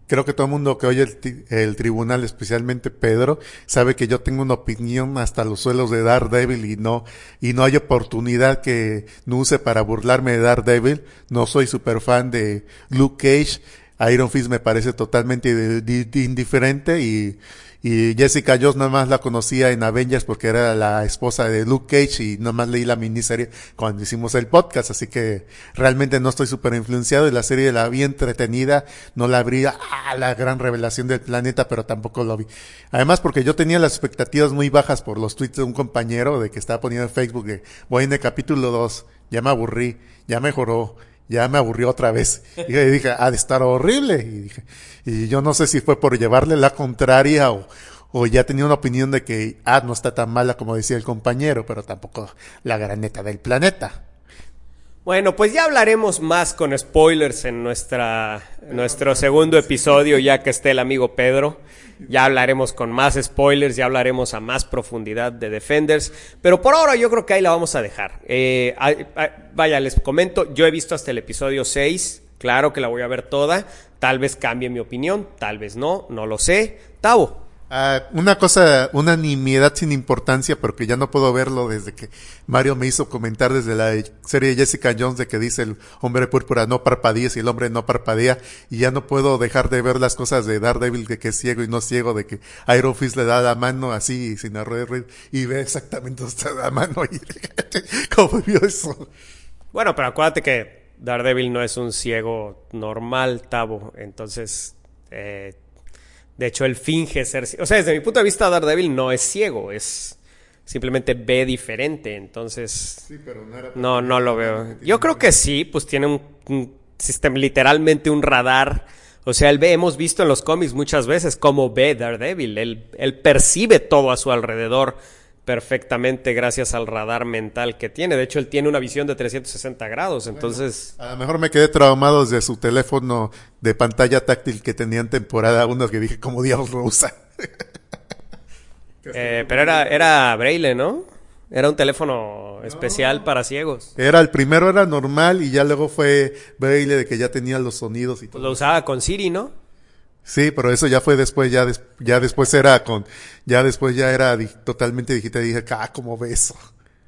creo que todo el mundo que oye el tribunal, especialmente Pedro, sabe que yo tengo una opinión hasta los suelos de Daredevil y no hay oportunidad que no use para burlarme de Daredevil. No soy super fan de Luke Cage. Iron Fist me parece totalmente indiferente y Jessica Jones nada más la conocía en Avengers porque era la esposa de Luke Cage y nada más leí la miniserie cuando hicimos el podcast, así que realmente no estoy súper influenciado y la serie la vi entretenida, no la vi la gran revelación del planeta, pero tampoco lo vi. Además porque yo tenía las expectativas muy bajas por los tweets de un compañero de que estaba poniendo en Facebook que voy en el capítulo 2, ya me aburrí, ya mejoró. Ya me aburrió otra vez. Y dije, ha de estar horrible. Y yo no sé si fue por llevarle la contraria o ya tenía una opinión de que, no está tan mala como decía el compañero, pero tampoco la graneta del planeta. Bueno, pues ya hablaremos más con spoilers en nuestro segundo episodio, ya que esté el amigo Pedro. Ya hablaremos con más spoilers, ya hablaremos a más profundidad de Defenders. Pero por ahora yo creo que ahí la vamos a dejar. Vaya, les comento, yo he visto hasta el episodio 6. Claro que la voy a ver toda. Tal vez cambie mi opinión, tal vez no lo sé. Tavo. Una cosa, una nimiedad sin importancia, porque ya no puedo verlo desde que Mario me hizo comentar desde la serie de Jessica Jones de que dice el hombre púrpura no parpadea y el hombre no parpadea, y ya no puedo dejar de ver las cosas de Daredevil de que es ciego y no ciego, de que Iron Fist le da la mano así sin arruinar y ve exactamente dónde está la mano y ¿cómo vio eso? Bueno, pero acuérdate que Daredevil no es un ciego normal, Tavo, entonces de hecho, él finge ser... O sea, desde mi punto de vista, Daredevil no es ciego, es... Simplemente ve diferente, entonces... Sí, pero no lo veo. Yo creo que sí, pues tiene un sistema, literalmente un radar. O sea, hemos visto en los cómics muchas veces cómo ve Daredevil. Él percibe todo a su alrededor perfectamente gracias al radar mental que tiene. De hecho, él tiene una visión de 360 grados, entonces... Bueno, a lo mejor me quedé traumado desde su teléfono de pantalla táctil que tenía en temporada 1, que dije, ¿cómo diablos lo usa? Pero era Braille, ¿no? Era un teléfono especial para ciegos. El primero era normal y ya luego fue Braille de que ya tenía los sonidos y todo. Lo usaba con Siri, ¿no? Sí, pero eso ya fue después, ya después ya era totalmente digital y dije, ¿cómo ves eso?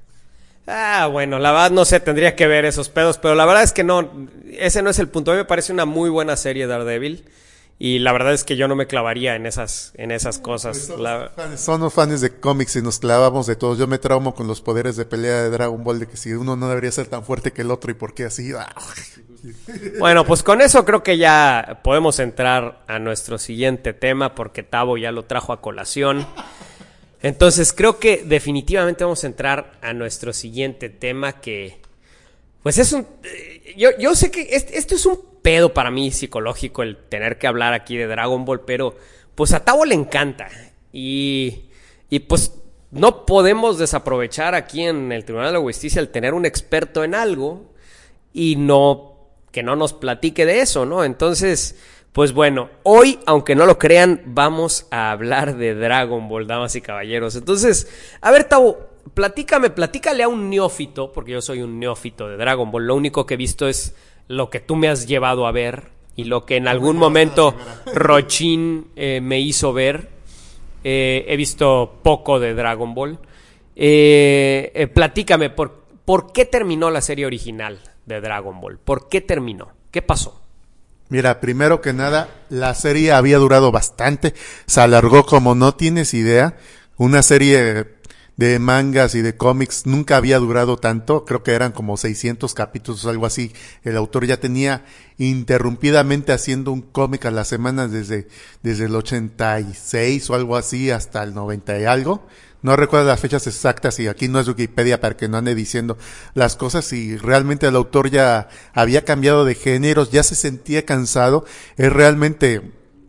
Bueno, la verdad no sé, tendría que ver esos pedos, pero la verdad es que no, ese no es el punto. A mí me parece una muy buena serie Daredevil y la verdad es que yo no me clavaría en esas cosas. Pues somos fans de cómics y nos clavamos de todos. Yo me traumo con los poderes de pelea de Dragon Ball, de que si uno no debería ser tan fuerte que el otro y por qué así. Bueno, pues con eso creo que ya podemos entrar a nuestro siguiente tema porque Tavo ya lo trajo a colación. Entonces creo que definitivamente vamos a entrar a nuestro siguiente tema que... Pues es un... Yo sé que esto es un pedo para mí psicológico el tener que hablar aquí de Dragon Ball, pero pues a Tavo le encanta. Y pues no podemos desaprovechar aquí en el Tribunal de Justicia el tener un experto en algo y que no nos platique de eso, ¿no? Entonces, pues bueno, hoy, aunque no lo crean, vamos a hablar de Dragon Ball, damas y caballeros. Entonces, a ver, Tavo, platícale a un neófito, porque yo soy un neófito de Dragon Ball. Lo único que he visto es lo que tú me has llevado a ver y lo que en algún momento Rochin me hizo ver. He visto poco de Dragon Ball. Platícame, ¿por qué terminó la serie original de Dragon Ball? ¿Por qué terminó? ¿Qué pasó? Mira, primero que nada, la serie había durado bastante, se alargó como no tienes idea. Una serie de mangas y de cómics nunca había durado tanto, creo que eran como 600 capítulos o algo así. El autor ya tenía interrumpidamente haciendo un cómic a la semana desde el 86 o algo así hasta el 90 y algo. No recuerdo las fechas exactas y aquí no es Wikipedia para que no ande diciendo las cosas, y realmente el autor ya había cambiado de géneros, ya se sentía cansado, realmente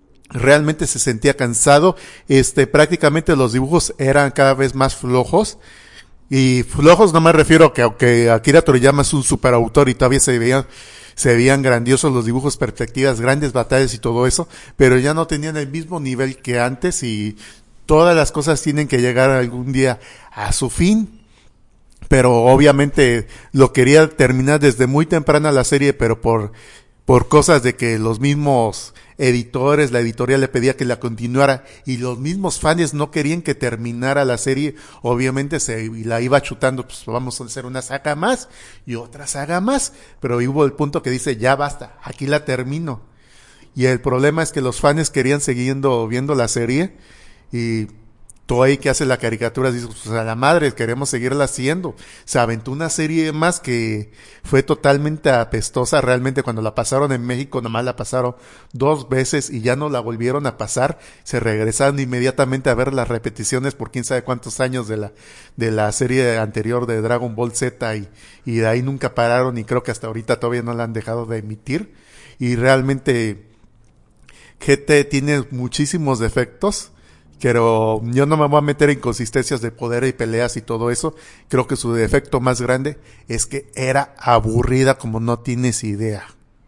se sentía cansado, prácticamente los dibujos eran cada vez más flojos, y flojos no me refiero a que aunque Akira Toriyama es un superautor y todavía se veían grandiosos los dibujos, perspectivas, grandes batallas y todo eso, pero ya no tenían el mismo nivel que antes y todas las cosas tienen que llegar algún día a su fin, pero obviamente lo quería terminar desde muy temprana la serie, pero por por cosas de que los mismos editores, la editorial le pedía que la continuara y los mismos fans no querían que terminara la serie, obviamente se la iba chutando, pues vamos a hacer una saga más y otra saga más, pero hubo el punto que dice, ya basta, aquí la termino. Y el problema es que los fans querían seguir viendo la serie y Toei, que hace la caricatura, dice, pues a la madre, queremos seguirla haciendo. Se aventó una serie más que fue totalmente apestosa. Realmente cuando la pasaron en México, nomás la pasaron 2 veces y ya no la volvieron a pasar. Se regresaron inmediatamente a ver las repeticiones por quién sabe cuántos años de la serie anterior de Dragon Ball Z y de ahí nunca pararon y creo que hasta ahorita todavía no la han dejado de emitir. Y realmente GT tiene muchísimos defectos. Pero yo no me voy a meter en inconsistencias de poder y peleas y todo eso. Creo que su defecto más grande es que era aburrida como no tienes idea.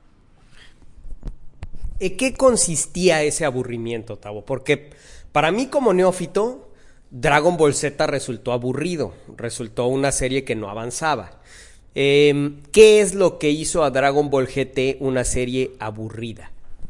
¿En qué consistía ese aburrimiento, Tavo? Porque para mí como neófito, Dragon Ball Z resultó aburrido. Resultó una serie que no avanzaba. ¿Qué es lo que hizo a Dragon Ball GT una serie aburrida?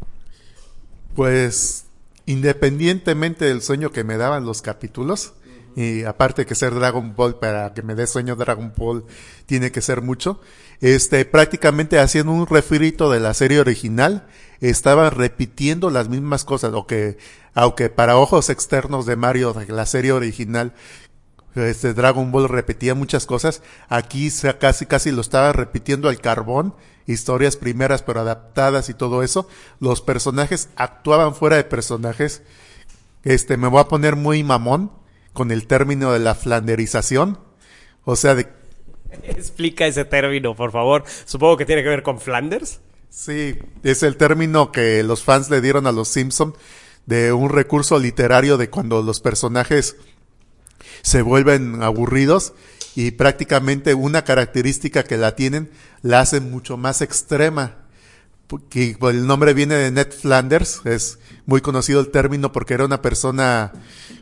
Pues independientemente del sueño que me daban los capítulos, y aparte que ser Dragon Ball, para que me dé sueño Dragon Ball tiene que ser mucho, prácticamente haciendo un refrito de la serie original, estaban repitiendo las mismas cosas, aunque para ojos externos de Mario, de la serie original, Dragon Ball repetía muchas cosas, aquí casi lo estaba repitiendo al carbón, historias primeras pero adaptadas y todo eso. Los personajes actuaban fuera de personajes. Me voy a poner muy mamón con el término de la flanderización, o sea, Explica ese término, por favor. Supongo que tiene que ver con Flanders. Sí, es el término que los fans le dieron a los Simpson de un recurso literario de cuando los personajes se vuelven aburridos y prácticamente una característica que la tienen la hacen mucho más extrema. Que el nombre viene de Ned Flanders, es muy conocido el término porque era una persona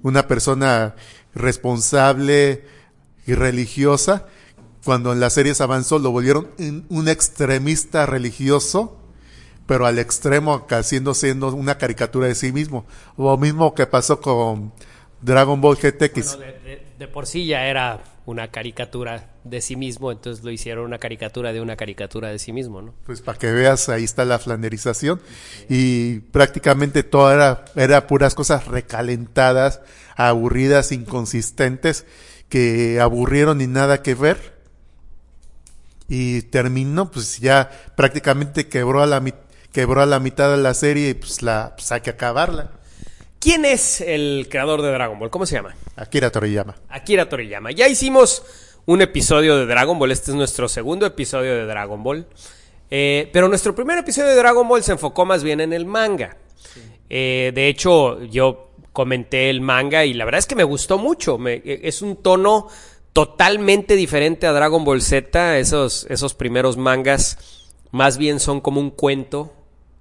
responsable y religiosa. Cuando en las series avanzó lo volvieron un extremista religioso, pero al extremo siendo una caricatura de sí mismo. Lo mismo que pasó con Dragon Ball GT. Bueno, de por sí ya era una caricatura de sí mismo, entonces lo hicieron una caricatura de sí mismo, ¿no? Pues para que veas, ahí está la flanderización. Y prácticamente todo era puras cosas recalentadas, aburridas, inconsistentes, que aburrieron y nada que ver. Y terminó, pues ya prácticamente quebró a la mitad de la serie y pues hay que acabarla. ¿Quién es el creador de Dragon Ball? ¿Cómo se llama? Akira Toriyama. Akira Toriyama. Ya hicimos un episodio de Dragon Ball. Este es nuestro segundo episodio de Dragon Ball. Pero nuestro primer episodio de Dragon Ball se enfocó más bien en el manga. Sí. De hecho, yo comenté el manga y la verdad es que me gustó mucho. Es un tono totalmente diferente a Dragon Ball Z. Esos primeros mangas más bien son como un cuento.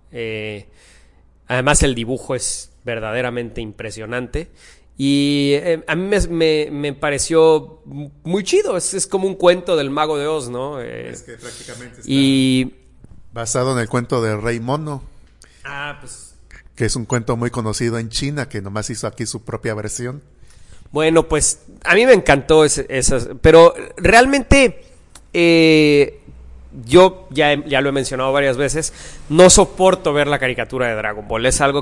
Además el dibujo es verdaderamente impresionante y a mí me pareció muy chido. Es como un cuento del Mago de Oz, ¿no? Es que prácticamente está basado en el cuento de Rey Mono. Pues que es un cuento muy conocido en China, que nomás hizo aquí su propia versión. Bueno, pues a mí me encantó esas, pero realmente yo ya lo he mencionado varias veces, no soporto ver la caricatura de Dragon Ball. Es algo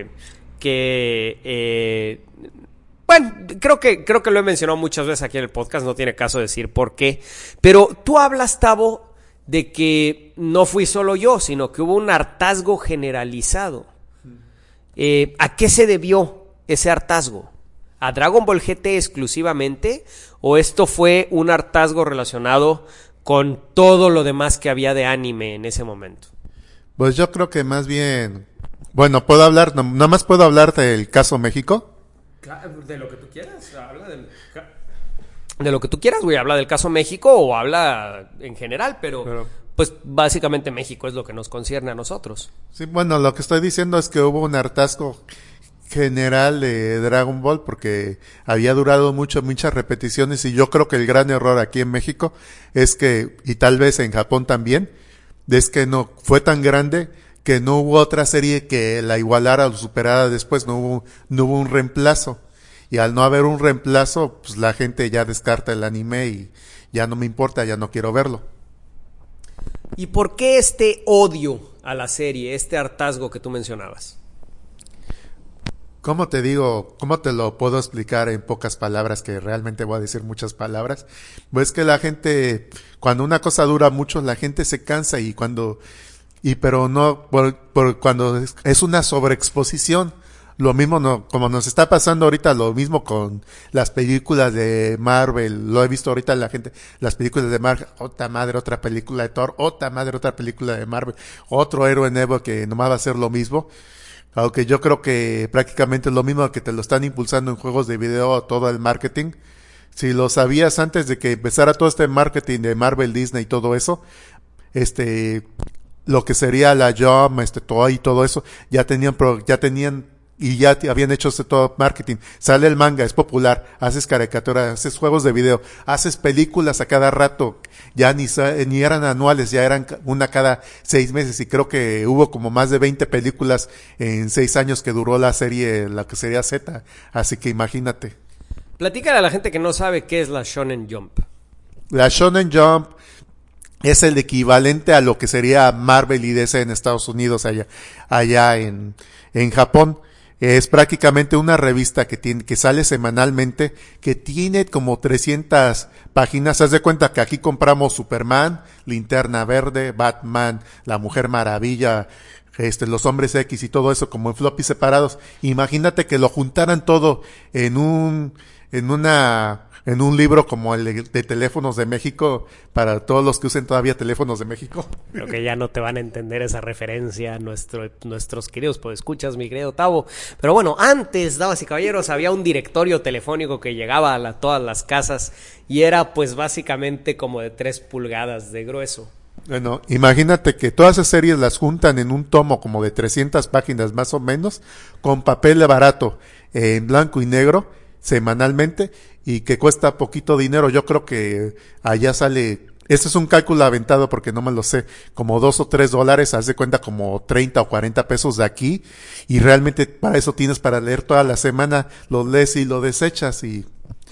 bueno, creo que lo he mencionado muchas veces aquí en el podcast, no tiene caso decir por qué. Pero tú hablas, Tavo, de que no fui solo yo, sino que hubo un hartazgo generalizado. ¿A qué se debió ese hartazgo? ¿A Dragon Ball GT exclusivamente? ¿O esto fue un hartazgo relacionado con todo lo demás que había de anime en ese momento? Pues yo creo que más bien... Bueno, ¿puedo hablar? ¿Nada más puedo hablar del caso México? De lo que tú quieras. Habla de lo que tú quieras, güey. Habla del caso México o habla en general, pero pues básicamente México es lo que nos concierne a nosotros. Sí, bueno, lo que estoy diciendo es que hubo un hartazgo general de Dragon Ball porque había durado muchas repeticiones y yo creo que el gran error aquí en México es que, y tal vez en Japón también, es que no fue tan grande que no hubo otra serie que la igualara o superara después, no hubo un reemplazo. Y al no haber un reemplazo, pues la gente ya descarta el anime y ya no me importa, ya no quiero verlo. ¿Y por qué este odio a la serie, este hartazgo que tú mencionabas? ¿Cómo te digo, cómo te lo puedo explicar en pocas palabras, que realmente voy a decir muchas palabras? Pues que la gente, cuando una cosa dura mucho, la gente se cansa pero no, cuando es una sobreexposición. Lo mismo no, como nos está pasando ahorita, lo mismo con las películas de Marvel. Lo he visto ahorita la gente, las películas de Marvel, otra madre, otra película de Thor, otra madre, otra película de Marvel, otro héroe nuevo que nomás va a hacer lo mismo. Aunque yo creo que prácticamente es lo mismo que te lo están impulsando en juegos de video, todo el marketing. Si lo sabías antes de que empezara todo este marketing de Marvel, Disney y todo eso, lo que sería la Jump, Toei y todo eso, ya tenían y ya habían hecho todo marketing. Sale el manga, es popular, haces caricaturas, haces juegos de video, haces películas a cada rato, ya ni eran anuales, ya eran una cada 6 meses, y creo que hubo como más de 20 películas en 6 años que duró la serie, la que sería Z, así que imagínate. Platícale a la gente que no sabe qué es la Shonen Jump. La Shonen Jump es el equivalente a lo que sería Marvel y DC en Estados Unidos, allá en Japón. Es prácticamente una revista que sale semanalmente, que tiene como 300 páginas. Haz de cuenta que aquí compramos Superman, Linterna Verde, Batman, la Mujer Maravilla, los Hombres X y todo eso como en floppy separados. Imagínate que lo juntaran todo en un libro como el de teléfonos de México, para todos los que usen todavía teléfonos de México. Creo que ya no te van a entender esa referencia nuestros queridos podescuchas, mi querido Tavo. Pero bueno, antes, damas y caballeros, había un directorio telefónico que llegaba a todas las casas y era pues básicamente como de 3 pulgadas de grueso. Bueno, imagínate que todas esas series las juntan en un tomo como de 300 páginas más o menos, con papel barato, en blanco y negro, semanalmente, y que cuesta poquito dinero. Yo creo que allá sale, este es un cálculo aventado porque no me lo sé, como $2 o $3, haz de cuenta como 30 o 40 pesos de aquí, y realmente para eso tienes para leer toda la semana, lo lees y lo desechas. Y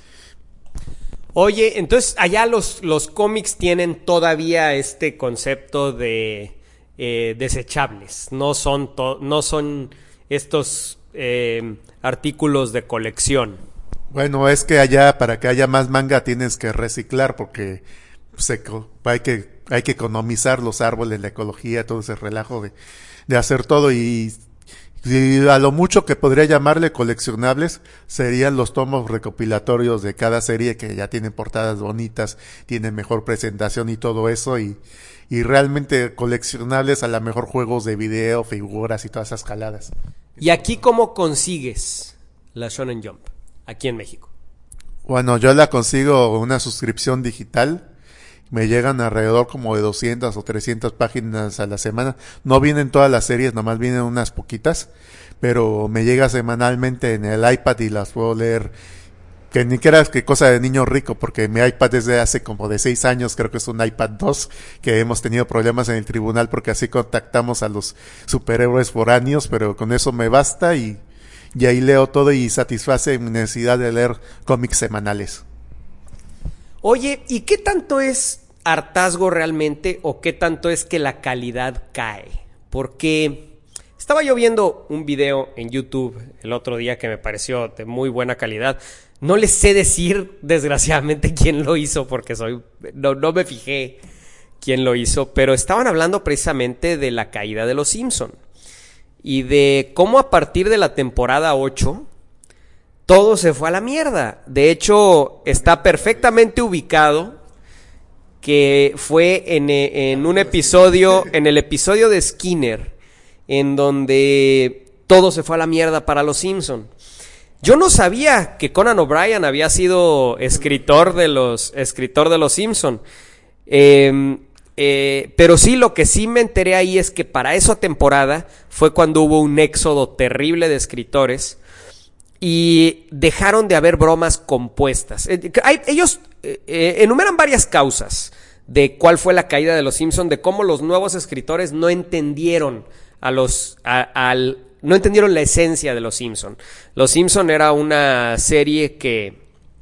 oye, entonces allá los cómics tienen todavía este concepto de desechables, no son estos artículos de colección. bueno, es que allá, para que haya más manga, tienes que reciclar, porque hay que economizar los árboles, la ecología, todo ese relajo de hacer todo, y a lo mucho que podría llamarle coleccionables serían los tomos recopilatorios de cada serie, que ya tienen portadas bonitas, tienen mejor presentación y todo eso, y realmente coleccionables, a lo mejor juegos de video, figuras y todas esas jaladas. ¿Y aquí cómo consigues la Shonen Jump? Aquí en México. Bueno, yo la consigo una suscripción digital. Me llegan alrededor como de 200 o 300 páginas a la semana. No vienen todas las series, nomás vienen unas poquitas, pero me llega semanalmente en el iPad y las puedo leer. Que ni creas que cosa de niño rico, porque mi iPad desde hace como de 6 años, creo que es un iPad 2, que hemos tenido problemas en el tribunal porque así contactamos a los superhéroes foráneos, pero con eso me basta, y ahí leo todo y satisface mi necesidad de leer cómics semanales. Oye, ¿y qué tanto es hartazgo realmente, o qué tanto es que la calidad cae? Porque estaba yo viendo un video en YouTube el otro día que me pareció de muy buena calidad. No les sé decir, desgraciadamente, quién lo hizo, porque no me fijé quién lo hizo, pero estaban hablando precisamente de la caída de los Simpson y de cómo a partir de la temporada 8 todo se fue a la mierda. De hecho, está perfectamente ubicado que fue en un episodio, en el episodio de Skinner, en donde todo se fue a la mierda para los Simpson. Yo no sabía que Conan O'Brien había sido escritor de los Simpson. Pero sí, lo que sí me enteré ahí es que para esa temporada fue cuando hubo un éxodo terrible de escritores y dejaron de haber bromas compuestas. Ellos enumeran varias causas de cuál fue la caída de los Simpson, de cómo los nuevos escritores no entendieron no entendieron la esencia de los Simpson. Los Simpson era una serie que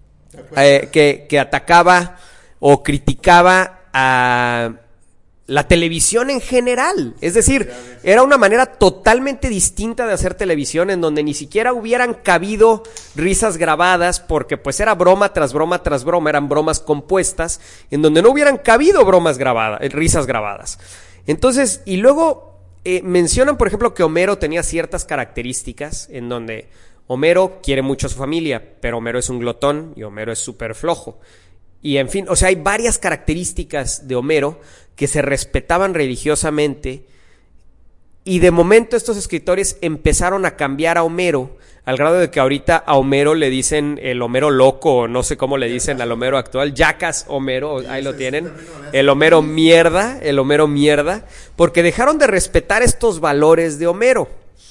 atacaba o criticaba a la televisión en general. Es decir, era una manera totalmente distinta de hacer televisión, en donde ni siquiera hubieran cabido risas grabadas, porque pues era broma tras broma tras broma, eran bromas compuestas, en donde no hubieran cabido risas grabadas. Entonces, y luego mencionan, por ejemplo, que Homero tenía ciertas características, en donde Homero quiere mucho a su familia, pero Homero es un glotón y Homero es súper flojo. Y en fin, o sea, hay varias características de Homero que se respetaban religiosamente, y de momento estos escritores empezaron a cambiar a Homero, al grado de que ahorita a Homero le dicen el Homero loco, o no sé cómo le dicen al Homero actual, Jackass Homero, ahí lo tienen, el Homero mierda, porque dejaron de respetar estos valores de Homero.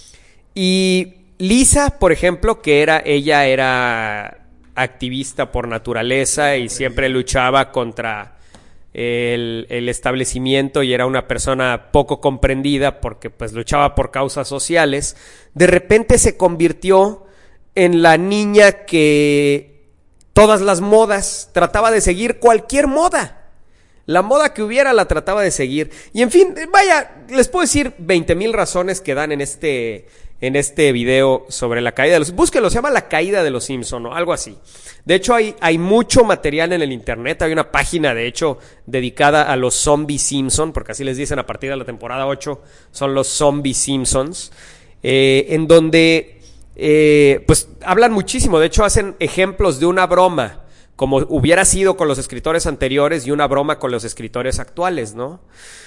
Y Lisa, por ejemplo, ella era activista por naturaleza y siempre luchaba contra el establecimiento, y era una persona poco comprendida porque pues luchaba por causas sociales. De repente se convirtió en la niña que todas las modas trataba de seguir, cualquier moda, la moda que hubiera la trataba de seguir. Y en fin, vaya, les puedo decir 20,000 razones que dan en este video sobre la caída de los... Búsquenlo, se llama La Caída de los Simpson o algo así. De hecho, hay mucho material en el internet. Hay una página, de hecho, dedicada a los Zombie Simpson, porque así les dicen a partir de la temporada 8, son los Zombie Simpsons, en donde pues hablan muchísimo. De hecho, hacen ejemplos de una broma, como hubiera sido con los escritores anteriores, y una broma con los escritores actuales, ¿no?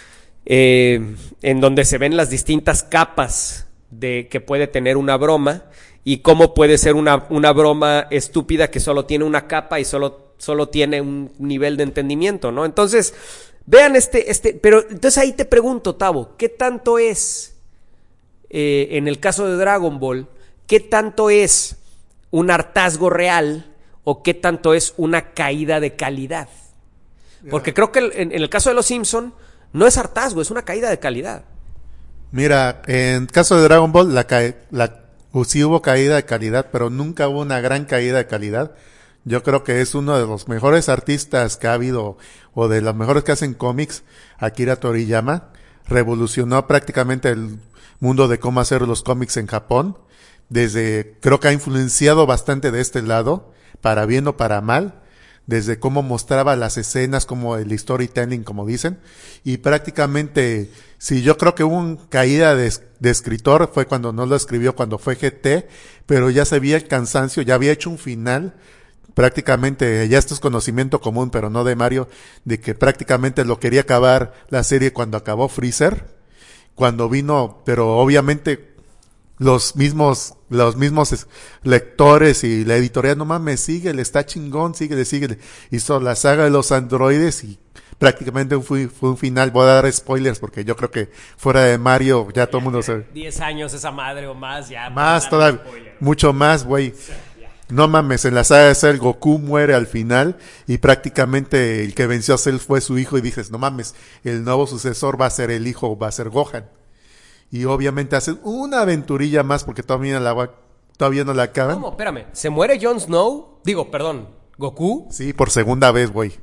En donde se ven las distintas capas de que puede tener una broma, y cómo puede ser una broma estúpida que solo tiene una capa y solo tiene un nivel de entendimiento, ¿no? Entonces, vean pero entonces ahí te pregunto, Tavo, ¿qué tanto es, en el caso de Dragon Ball, qué tanto es un hartazgo real o qué tanto es una caída de calidad? Porque creo que en el caso de los Simpson no es hartazgo, es una caída de calidad. Mira, en caso de Dragon Ball, sí hubo caída de calidad, pero nunca hubo una gran caída de calidad. Yo creo que es uno de los mejores artistas que ha habido, o de los mejores que hacen cómics. Akira Toriyama revolucionó prácticamente el mundo de cómo hacer los cómics en Japón. Creo que ha influenciado bastante de este lado, para bien o para mal, desde cómo mostraba las escenas, como el storytelling, como dicen, y prácticamente, sí, yo creo que hubo una caída de escritor, fue cuando no lo escribió, cuando fue GT, pero ya se veía el cansancio, ya había hecho un final, prácticamente, ya esto es conocimiento común, pero no de Mario, de que prácticamente lo quería acabar la serie cuando acabó Freezer, cuando vino, pero obviamente los mismos lectores y la editorial, no mames, síguele, está chingón, síguele. Hizo la saga de los androides y prácticamente fue un final. Voy a dar spoilers porque yo creo que fuera de Mario ya todo el mundo sabe. 10 años esa madre o más, ya. Más todavía, mucho más, güey. No mames, en la saga de Cell, Goku muere al final y prácticamente el que venció a Cell fue su hijo, y dices, no mames, el nuevo sucesor va a ser el hijo, va a ser Gohan. Y obviamente hacen una aventurilla más porque todavía no la acaban. ¿Cómo? Espérame. ¿Se muere Jon Snow? ¿Goku? Sí, por segunda vez, güey.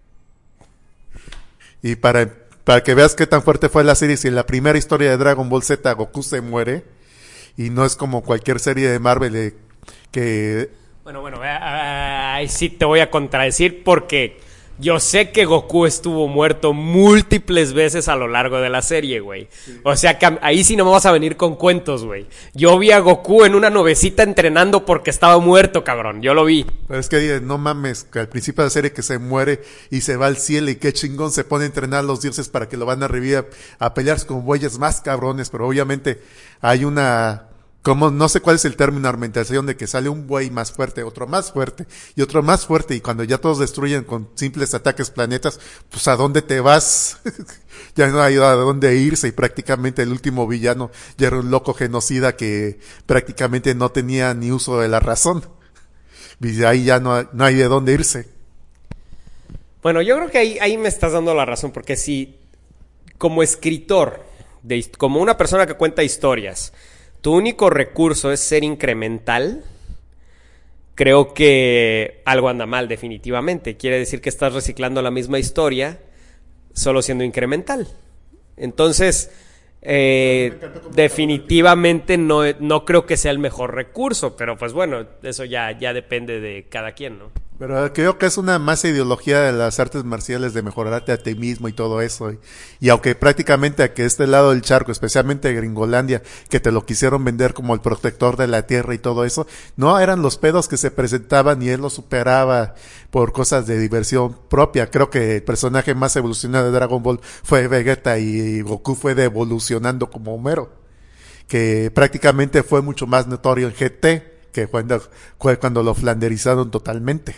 Y para que veas qué tan fuerte fue la serie, si en la primera historia de Dragon Ball Z Goku se muere, y no es como cualquier serie de Marvel que... Bueno, ahí sí te voy a contradecir, porque yo sé que Goku estuvo muerto múltiples veces a lo largo de la serie, güey. Sí. O sea que ahí sí no me vas a venir con cuentos, güey. Yo vi a Goku en una nubecita entrenando porque estaba muerto, cabrón. Yo lo vi. Pero es que no mames, que al principio de la serie que se muere y se va al cielo, y qué chingón se pone a entrenar a los dioses para que lo van a revivir, a pelear con bueyes más cabrones. Pero obviamente hay una... como no sé cuál es el término, argumentación de que sale un buey más fuerte, otro más fuerte y otro más fuerte, y cuando ya todos destruyen con simples ataques planetas, pues ¿a dónde te vas? Ya no hay a dónde irse, y prácticamente el último villano ya era un loco genocida que prácticamente no tenía ni uso de la razón, y de ahí ya no hay de dónde irse. Bueno, yo creo que ahí me estás dando la razón, porque si como escritor, como una persona que cuenta historias, tu único recurso es ser incremental, creo que algo anda mal definitivamente. Quiere decir que estás reciclando la misma historia, solo siendo incremental. Entonces, definitivamente no creo que sea el mejor recurso, pero pues bueno, eso ya depende de cada quien, ¿no? Pero creo que es una más ideología de las artes marciales de mejorarte a ti mismo y todo eso. Y aunque prácticamente a que este lado del charco, especialmente Gringolandia, que te lo quisieron vender como el protector de la tierra y todo eso, no eran los pedos que se presentaban y él los superaba por cosas de diversión propia. Creo que el personaje más evolucionado de Dragon Ball fue Vegeta y Goku fue evolucionando como Homero, que prácticamente fue mucho más notorio en GT que fue cuando lo flanderizaron totalmente.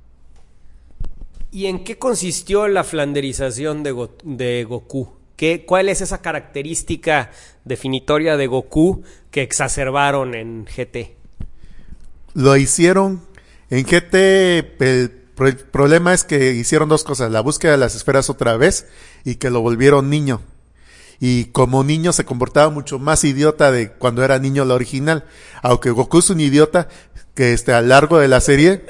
¿Y en qué consistió la flanderización de Goku? ¿Cuál es esa característica definitoria de Goku que exacerbaron en GT? Lo hicieron en GT, el problema es que hicieron dos cosas: la búsqueda de las esferas otra vez y que lo volvieron niño. Y como niño se comportaba mucho más idiota de cuando era niño la original. Aunque Goku es un idiota, que a lo largo de la serie,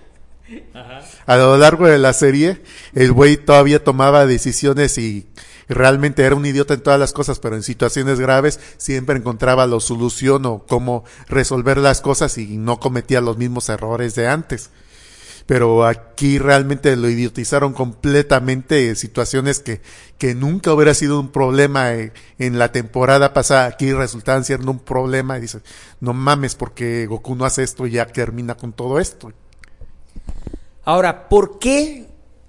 a lo largo de la serie, el güey todavía tomaba decisiones y realmente era un idiota en todas las cosas, pero en situaciones graves siempre encontraba la solución o cómo resolver las cosas y no cometía los mismos errores de antes. Pero aquí realmente lo idiotizaron completamente, situaciones que nunca hubiera sido un problema en la temporada pasada, aquí resultaban siendo un problema y dices, no mames, porque Goku no hace esto y ya termina con todo esto. Ahora, ¿por qué?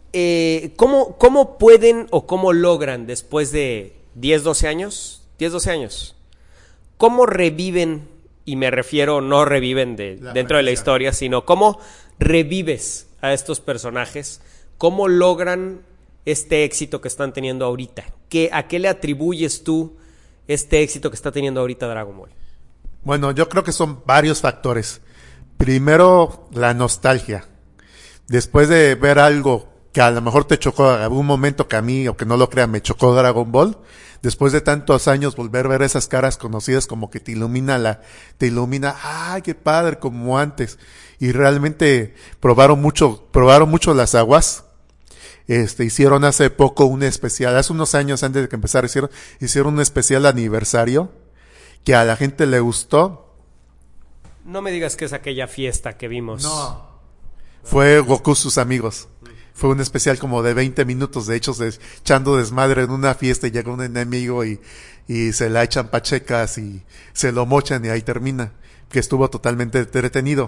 ¿Cómo pueden o cómo logran después de 10-12 años? 10-12 años. ¿Cómo reviven? Y me refiero, no reviven dentro de la historia, sino cómo revives a estos personajes, cómo logran este éxito que están teniendo ahorita. ¿A qué le atribuyes tú este éxito que está teniendo ahorita Dragon Ball? Bueno, yo creo que son varios factores. Primero, la nostalgia. Después de ver algo que a lo mejor te chocó en algún momento, que a mí, o que no lo crean, me chocó Dragon Ball, después de tantos años volver a ver esas caras conocidas, como que te ilumina, ay, qué padre, como antes. Y realmente probaron mucho las aguas. Hicieron hace poco un especial, hace unos años antes de que empezara, hicieron un especial aniversario que a la gente le gustó. No me digas que es aquella fiesta que vimos. No. Fue Goku sus amigos. Fue un especial como de 20 minutos, de hecho, echando desmadre en una fiesta y llega un enemigo y se la echan pachecas y se lo mochan y ahí termina. Que estuvo totalmente entretenido.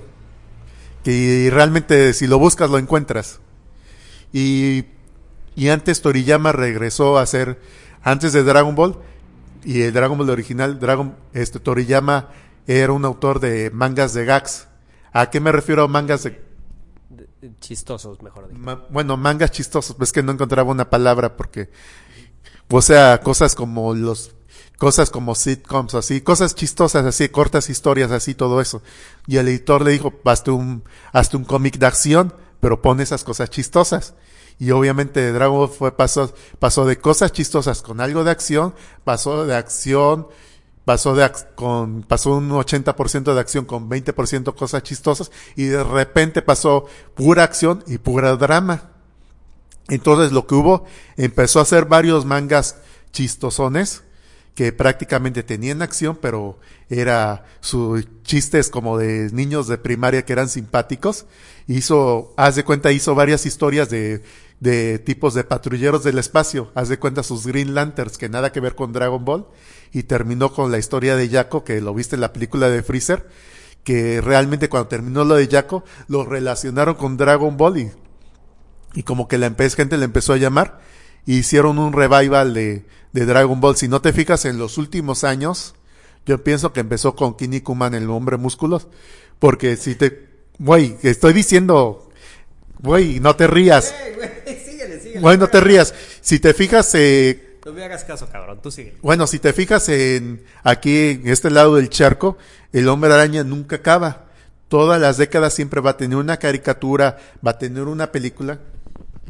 Y realmente si lo buscas lo encuentras. Y antes Toriyama regresó a hacer, antes de Dragon Ball, y el Dragon Ball original, Toriyama era un autor de mangas de gags. ¿A qué me refiero a mangas de chistosos, mejor dicho? Bueno, mangas chistosos, pues que no encontraba una palabra porque, o sea, cosas como sitcoms, así, cosas chistosas, así, cortas historias, así, todo eso. Y el editor le dijo, hazte un cómic de acción, pero pon esas cosas chistosas. Y obviamente Dragon Ball pasó de cosas chistosas con algo de acción, pasó un 80% de acción con 20% cosas chistosas, y de repente pasó pura acción y pura drama. Entonces lo que empezó a hacer varios mangas chistosones que prácticamente tenían acción, pero sus chistes como de niños de primaria que eran simpáticos. Haz de cuenta, hizo varias historias de tipos de patrulleros del espacio. Haz de cuenta sus Green Lanterns, que nada que ver con Dragon Ball. Y terminó con la historia de Jaco, que lo viste en la película de Freezer, que realmente cuando terminó lo de Jaco, lo relacionaron con Dragon Ball y como que gente le empezó a llamar. Hicieron un revival de Dragon Ball. Si no te fijas en los últimos años, yo pienso que empezó con Kinnikuman, el hombre músculos, porque estoy diciendo, no te rías. Síguele. No te rías. Si te fijas, no me hagas caso, cabrón, tú sigue. Bueno, si te fijas aquí en este lado del charco, el Hombre Araña nunca acaba. Todas las décadas siempre va a tener una caricatura, va a tener una película.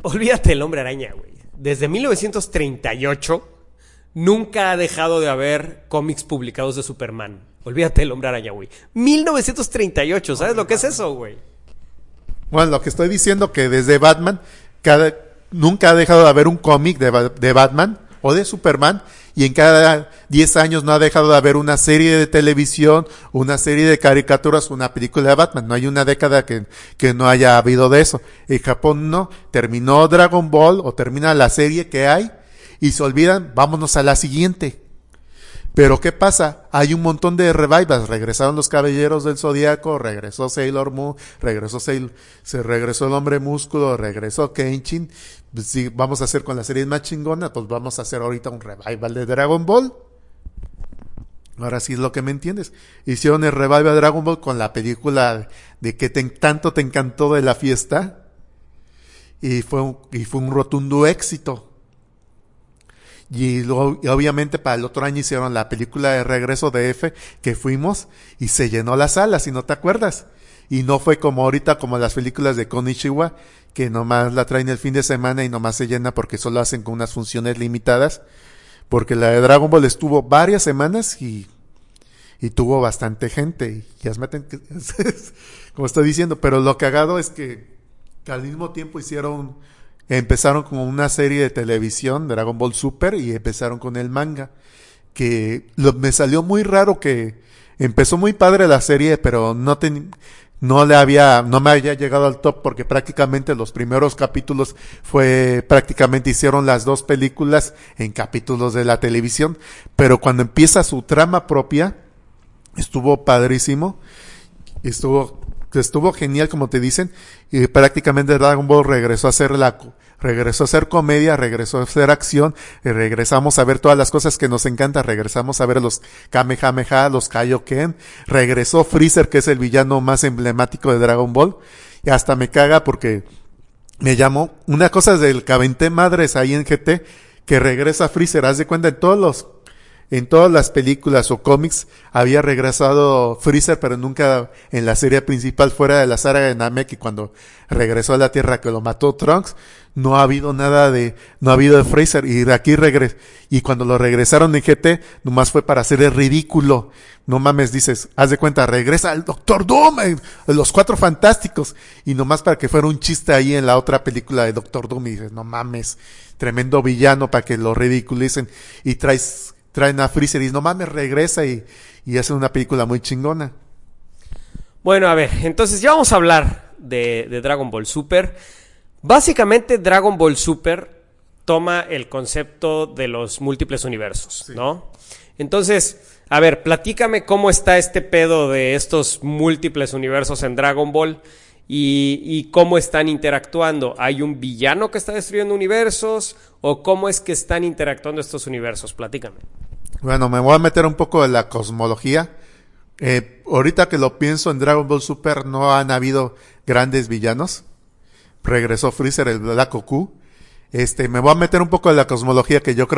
Olvídate del Hombre Araña, güey. Desde 1938 nunca ha dejado de haber cómics publicados de Superman. Olvídate del Hombre Araña, güey. 1938, ¿sabes lo que es eso, güey? Bueno, lo que estoy diciendo que desde Batman nunca ha dejado de haber un cómic de Batman o de Superman, y en cada 10 años no ha dejado de haber una serie de televisión, una serie de caricaturas, una película de Batman. No hay una década que no haya habido de eso. En Japón no, terminó Dragon Ball o termina la serie que hay y se olvidan, vámonos a la siguiente. Pero ¿qué pasa? Hay un montón de revivals. Regresaron los Caballeros del Zodíaco, regresó Sailor Moon, se regresó el Hombre Músculo, regresó Kenshin. Pues, si vamos a hacer con la serie más chingona, pues vamos a hacer ahorita un revival de Dragon Ball. Ahora sí es lo que me entiendes. Hicieron el revival de Dragon Ball con la película de que tanto te encantó de la fiesta. Y fue un rotundo éxito. Y obviamente para el otro año hicieron la película de Regreso de F, que fuimos y se llenó la sala, si no te acuerdas. Y no fue como ahorita, como las películas de Konichiwa, que nomás la traen el fin de semana y nomás se llena porque solo hacen con unas funciones limitadas. Porque la de Dragon Ball estuvo varias semanas y tuvo bastante gente. Y ya se meten, como estoy diciendo, pero lo cagado es que al mismo tiempo empezaron con una serie de televisión, Dragon Ball Super, y empezaron con el manga, que me salió muy raro que empezó muy padre la serie, pero no me había llegado al top porque prácticamente los primeros capítulos hicieron las dos películas en capítulos de la televisión, pero cuando empieza su trama propia, estuvo padrísimo, estuvo genial, como te dicen, y prácticamente Dragon Ball regresó a ser comedia, regresó a ser acción, y regresamos a ver todas las cosas que nos encantan, regresamos a ver los Kamehameha, los Kaioken, regresó Freezer, que es el villano más emblemático de Dragon Ball, y hasta me caga porque me llamó, una cosa es del que aventé madres ahí en GT, que regresa Freezer, haz de cuenta en todas las películas o cómics había regresado Freezer, pero nunca en la serie principal, fuera de la saga de Namek, y cuando regresó a la Tierra que lo mató Trunks, no ha habido de Freezer, y de aquí y cuando lo regresaron en GT, nomás fue para hacer el ridículo. No mames, dices, haz de cuenta, regresa el Doctor Doom, los Cuatro Fantásticos, y nomás para que fuera un chiste ahí en la otra película de Doctor Doom, y dices, no mames, tremendo villano para que lo ridiculicen, y traen a Freezer y no mames, regresa y hacen una película muy chingona. Bueno, a ver, entonces ya vamos a hablar de Dragon Ball Super. Básicamente Dragon Ball Super toma el concepto de los múltiples universos, sí, ¿no? Entonces, a ver, platícame cómo está este pedo de estos múltiples universos en Dragon Ball y cómo están interactuando. ¿Hay un villano que está destruyendo universos o cómo es que están interactuando estos universos? Platícame. Bueno, me voy a meter un poco de la cosmología. Ahorita que lo pienso, en Dragon Ball Super no han habido grandes villanos. Regresó Freezer, el Black Goku. Me voy a meter un poco de la cosmología, que yo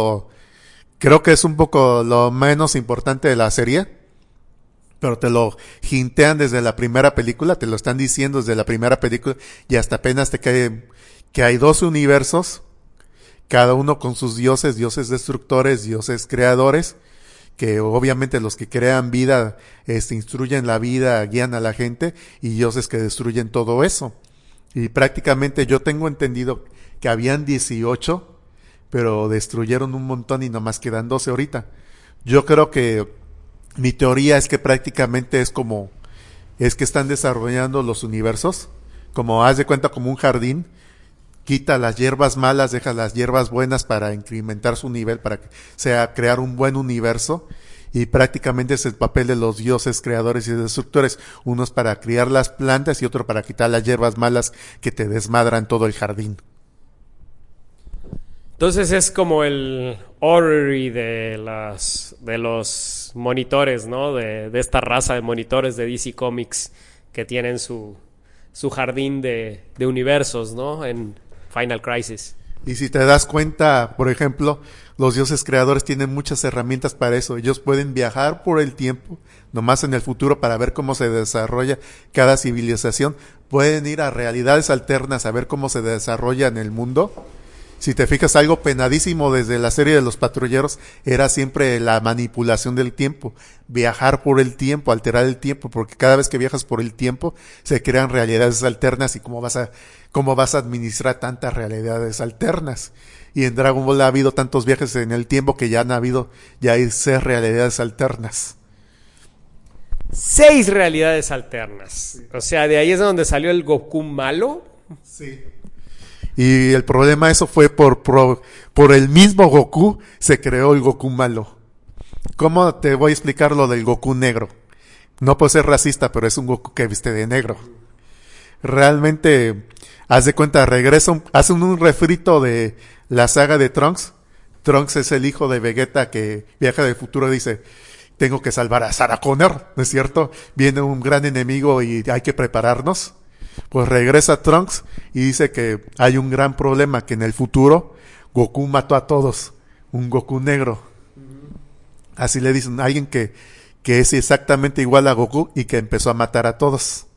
creo que es un poco lo menos importante de la serie. Pero te lo hintean desde la primera película, te lo están diciendo desde la primera película, y hasta apenas te cae que hay 12 universos, cada uno con sus dioses destructores, dioses creadores, que obviamente los que crean vida, instruyen la vida, guían a la gente, y dioses que destruyen todo eso. Y prácticamente yo tengo entendido que habían 18, pero destruyeron un montón y nomás quedan 12 ahorita. Yo creo que mi teoría es que prácticamente es que están desarrollando los universos, como haz de cuenta como un jardín, quita las hierbas malas, deja las hierbas buenas para incrementar su nivel, para que sea crear un buen universo, y prácticamente es el papel de los dioses creadores y destructores, unos para criar las plantas y otro para quitar las hierbas malas que te desmadran todo el jardín. Entonces es como el orrery de los monitores, ¿no? De esta raza de monitores de DC Comics que tienen su jardín de universos, ¿no? En Final Crisis. Y si te das cuenta, por ejemplo, los dioses creadores tienen muchas herramientas para eso. Ellos pueden viajar por el tiempo, nomás en el futuro, para ver cómo se desarrolla cada civilización. Pueden ir a realidades alternas a ver cómo se desarrolla en el mundo. Si te fijas, algo penadísimo desde la serie de los patrulleros era siempre la manipulación del tiempo, viajar por el tiempo, alterar el tiempo, porque cada vez que viajas por el tiempo se crean realidades alternas. Y cómo vas a administrar tantas realidades alternas. Y en Dragon Ball ha habido tantos viajes en el tiempo que ya hay 6 realidades alternas. 6 realidades alternas. Sí. O sea, de ahí es donde salió el Goku malo. Sí. Y el problema eso fue por el mismo Goku se creó el Goku malo. ¿Cómo te voy a explicar lo del Goku negro? No puedo ser racista, pero es un Goku que viste de negro. Realmente, haz de cuenta, hacen un refrito de la saga de Trunks. Trunks es el hijo de Vegeta que viaja del futuro y dice, tengo que salvar a Sarah Connor, ¿no es cierto? Viene un gran enemigo y hay que prepararnos. Pues regresa Trunks y dice que hay un gran problema, que en el futuro Goku mató a todos, un Goku negro. Así le dicen a alguien que es exactamente igual a Goku y que empezó a matar a todos.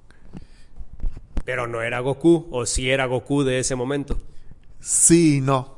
Pero no era Goku, o sí era Goku de ese momento. Sí y no.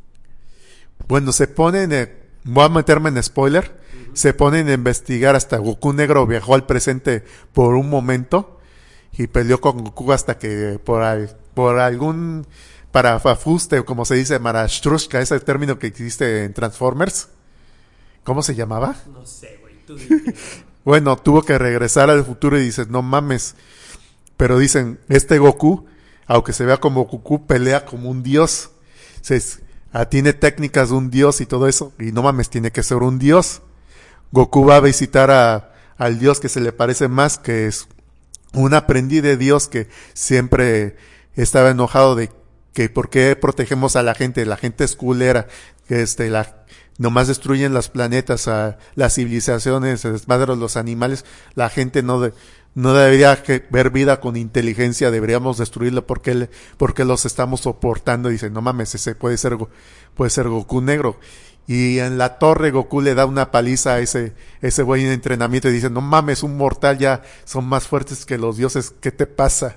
Bueno, voy a meterme en spoiler. Se ponen a investigar hasta Goku negro viajó al presente por un momento y peleó con Goku hasta que por algún parafafuste, como se dice, Marashtrushka, ese término que existe en Transformers. ¿Cómo se llamaba? No sé, güey, tú dime. Bueno, tuvo que regresar al futuro y dices, no mames. Pero dicen, este Goku, aunque se vea como Goku, pelea como un dios. Tiene técnicas de un dios y todo eso. Y no mames, tiene que ser un dios. Goku va a visitar al dios que se le parece más, que es un aprendiz de Dios que siempre estaba enojado de que por qué protegemos a la gente es culera, que nomás destruyen los planetas, las civilizaciones, se desmadran los animales, la gente no debería ver vida con inteligencia, deberíamos destruirlo porque los estamos soportando. Dice, no mames, ese puede ser Goku negro. Y en la torre Goku le da una paliza a ese güey en entrenamiento y dice, no mames, un mortal ya son más fuertes que los dioses, ¿qué te pasa?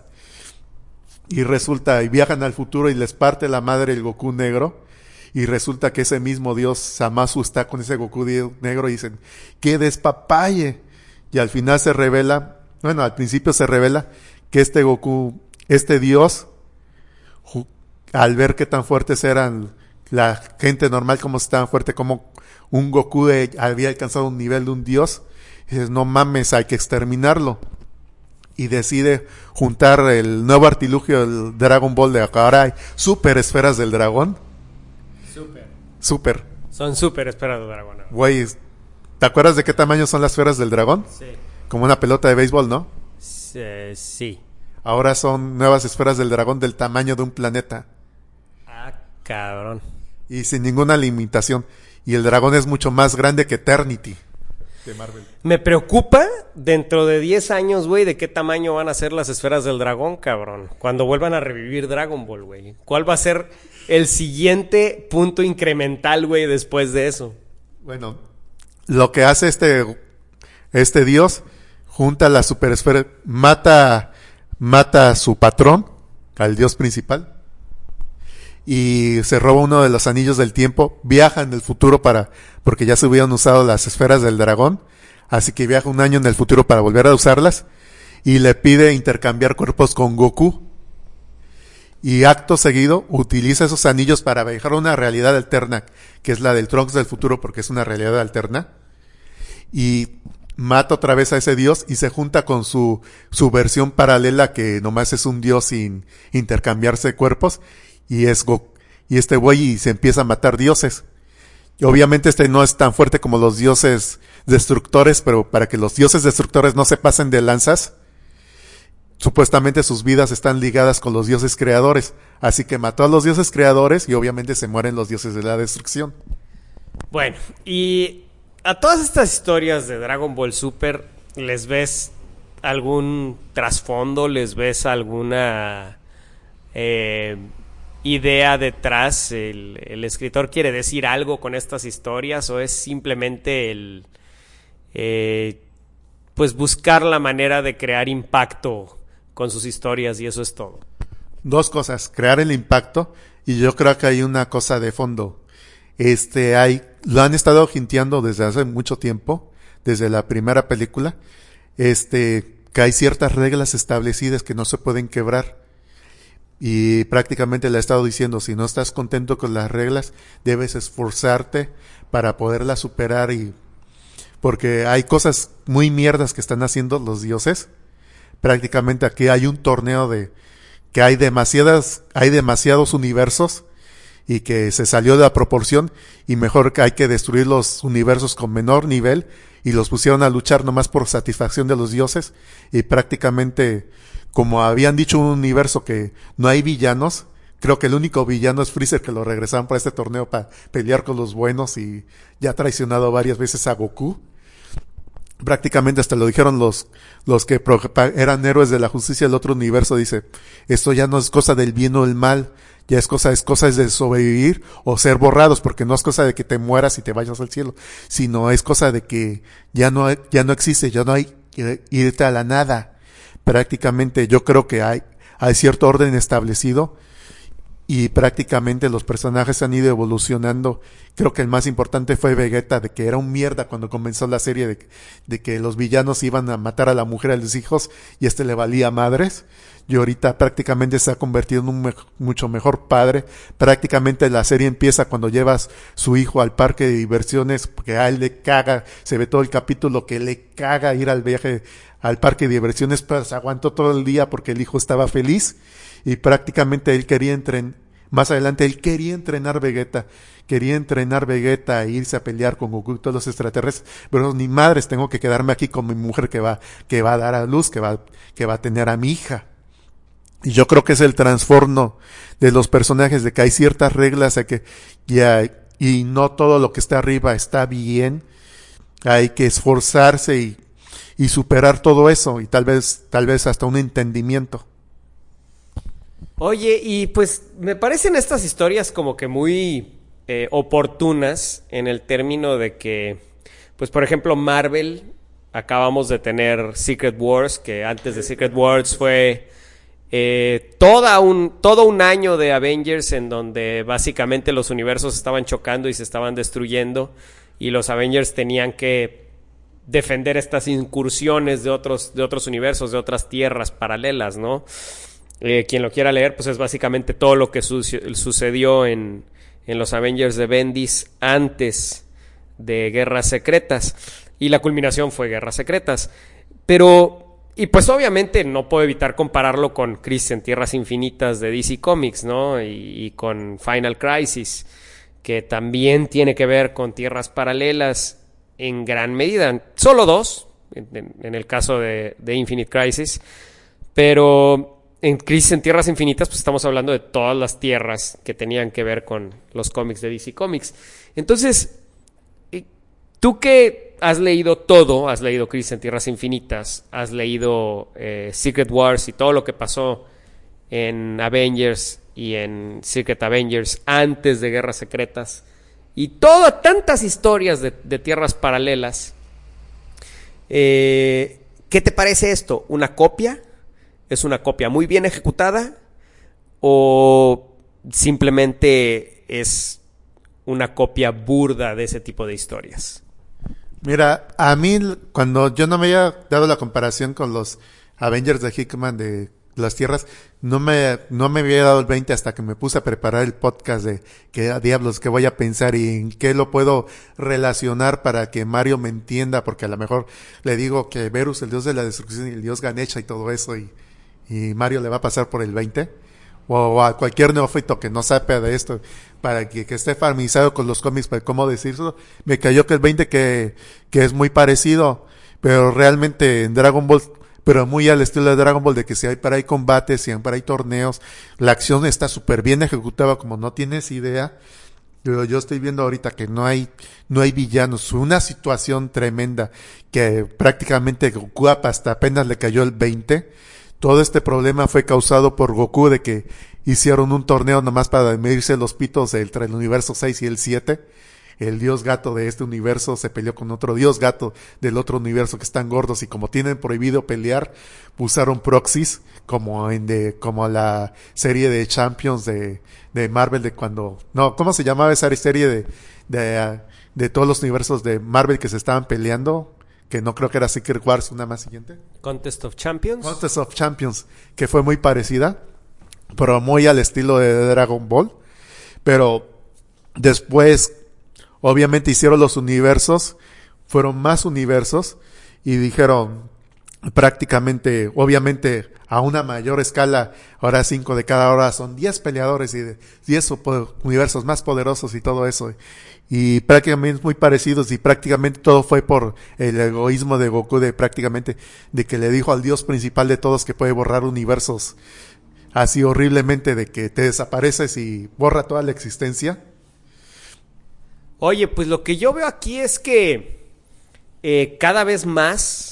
Y viajan al futuro y les parte la madre el Goku negro. Y resulta que ese mismo dios Zamasu está con ese Goku negro y dicen, ¡qué despapalle! Y al final al principio se revela que este dios, al ver qué tan fuertes eran la gente normal, como estaban fuerte, como un Goku había alcanzado un nivel de un dios, y dices, no mames, hay que exterminarlo. Y decide juntar el nuevo artilugio del Dragon Ball, de ahora hay super esferas del dragón. Super. Son super esferas del dragón. Güey, ¿te acuerdas de qué tamaño son las esferas del dragón? Sí. Como una pelota de béisbol, ¿no? Sí. Ahora son nuevas esferas del dragón del tamaño de un planeta. Ah, cabrón. Y sin ninguna limitación. Y el dragón es mucho más grande que Eternity de Marvel. Me preocupa dentro de 10 años, güey, de qué tamaño van a ser las esferas del dragón, cabrón. Cuando vuelvan a revivir Dragon Ball, güey. ¿Cuál va a ser el siguiente punto incremental, güey, después de eso? Bueno, lo que hace este dios, junta la superesfera, mata a su patrón, al dios principal, y se roba uno de los anillos del tiempo, viaja en el futuro porque ya se hubieran usado las esferas del dragón, así que viaja un año en el futuro para volver a usarlas, y le pide intercambiar cuerpos con Goku, y acto seguido utiliza esos anillos para viajar a una realidad alterna, que es la del Trunks del futuro, porque es una realidad alterna, y mata otra vez a ese dios y se junta con su versión paralela, que nomás es un dios sin intercambiarse cuerpos, y este güey se empieza a matar dioses. Y obviamente no es tan fuerte como los dioses destructores, pero para que los dioses destructores no se pasen de lanzas, supuestamente sus vidas están ligadas con los dioses creadores, así que mató a los dioses creadores y obviamente se mueren los dioses de la destrucción. Bueno, y a todas estas historias de Dragon Ball Super, ¿les ves algún trasfondo? ¿Les ves alguna idea detrás? ¿El escritor quiere decir algo con estas historias o es simplemente pues buscar la manera de crear impacto con sus historias y eso es todo? Dos cosas, crear el impacto y yo creo que hay una cosa de fondo. Lo han estado hinteando desde hace mucho tiempo, desde la primera película, que hay ciertas reglas establecidas que no se pueden quebrar. Y prácticamente le ha estado diciendo, si no estás contento con las reglas, debes esforzarte para poderlas superar porque hay cosas muy mierdas que están haciendo los dioses. Prácticamente aquí hay un torneo que hay demasiados universos y que se salió de la proporción y mejor que hay que destruir los universos con menor nivel y los pusieron a luchar nomás por satisfacción de los dioses y prácticamente, como habían dicho un universo que no hay villanos, creo que el único villano es Freezer, que lo regresaron para este torneo para pelear con los buenos y ya ha traicionado varias veces a Goku. Prácticamente hasta lo dijeron los que eran héroes de la justicia del otro universo, dice, esto ya no es cosa del bien o el mal, ya es cosa de sobrevivir o ser borrados, porque no es cosa de que te mueras y te vayas al cielo, sino es cosa de que ya no existe, ya no hay irte a la nada. Prácticamente yo creo que hay cierto orden establecido y prácticamente los personajes han ido evolucionando. Creo que el más importante fue Vegeta, de que era un mierda cuando comenzó la serie, de que los villanos iban a matar a la mujer, a los hijos, y le valía madres. Y ahorita prácticamente se ha convertido en un mucho mejor padre. Prácticamente la serie empieza cuando llevas su hijo al parque de diversiones, porque a él le caga, se ve todo el capítulo que le caga ir al viaje al parque de diversiones, pero se aguantó todo el día porque el hijo estaba feliz y prácticamente él quería más adelante él quería entrenar Vegeta e irse a pelear con Goku y todos los extraterrestres, pero ni madres, tengo que quedarme aquí con mi mujer que va a dar a luz, que va a tener a mi hija. Y yo creo que es el trastorno de los personajes, de que hay ciertas reglas y no todo lo que está arriba está bien. Hay que esforzarse y superar todo eso y tal vez hasta un entendimiento. Oye, y pues me parecen estas historias como que muy oportunas en el término de que, pues por ejemplo Marvel, acabamos de tener Secret Wars, que antes de Secret Wars fue todo un año de Avengers en donde básicamente los universos estaban chocando y se estaban destruyendo y los Avengers tenían que defender estas incursiones de otros universos, de otras tierras paralelas, ¿no? Quien lo quiera leer, pues es básicamente todo lo que sucedió en los Avengers de Bendis antes de Guerras Secretas. Y la culminación fue Guerras Secretas. Y pues obviamente no puedo evitar compararlo con Crisis en Tierras Infinitas de DC Comics, ¿no? Y con Final Crisis, que también tiene que ver con tierras paralelas en gran medida. Solo dos, en el caso de Infinite Crisis. Pero en Crisis en Tierras Infinitas, pues estamos hablando de todas las tierras que tenían que ver con los cómics de DC Comics. Entonces, tú que has leído todo, has leído Crisis en Tierras Infinitas, has leído Secret Wars y todo lo que pasó en Avengers y en Secret Avengers antes de Guerras Secretas, y tantas historias de tierras paralelas, ¿qué te parece esto? ¿Una copia? ¿Es una copia muy bien ejecutada? ¿O simplemente es una copia burda de ese tipo de historias? Mira, a mí cuando yo no me había dado la comparación con los Avengers de Hickman de las tierras, no me había dado el 20 hasta que me puse a preparar el podcast de qué diablos, qué voy a pensar y en qué lo puedo relacionar para que Mario me entienda, porque a lo mejor le digo que Verus, el dios de la destrucción, y el dios Ganesha y todo eso, y Mario le va a pasar por el 20, o a cualquier neófito que no sepa de esto, para que esté familiarizado con los cómics, para cómo decirlo. Me cayó que el 20 que es muy parecido, pero realmente en Dragon Ball, pero muy al estilo de Dragon Ball, de que siempre hay combates, siempre hay torneos, la acción está súper bien ejecutada, como no tienes idea. Pero yo estoy viendo ahorita que no hay villanos, una situación tremenda, que prácticamente Goku hasta apenas le cayó el 20. Todo este problema fue causado por Goku, de que hicieron un torneo nomás para medirse los pitos entre el universo 6 y el 7. El dios gato de este universo se peleó con otro dios gato del otro universo que están gordos, y como tienen prohibido pelear, usaron proxies como como la serie de Champions de Marvel de cuando... No, ¿cómo se llamaba esa serie de todos los universos de Marvel que se estaban peleando? Que no creo que era Secret Wars, una más siguiente. Contest of Champions. Contest of Champions, que fue muy parecida, pero muy al estilo de Dragon Ball. Pero después, obviamente hicieron los universos, fueron más universos, y dijeron prácticamente, obviamente a una mayor escala, ahora 5 de cada hora son 10 peleadores y 10 universos más poderosos y todo eso. Y prácticamente muy parecidos, y prácticamente todo fue por el egoísmo de Goku, de que le dijo al dios principal de todos que puede borrar universos así horriblemente, de que te desapareces y borra toda la existencia. Oye, pues lo que yo veo aquí es que cada vez más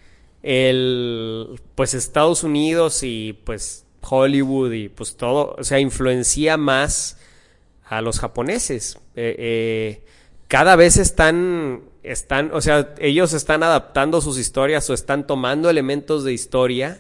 pues Estados Unidos y pues Hollywood y pues todo, o sea, influencia más a los japoneses. Cada vez están, o sea, ellos están adaptando sus historias o están tomando elementos de historia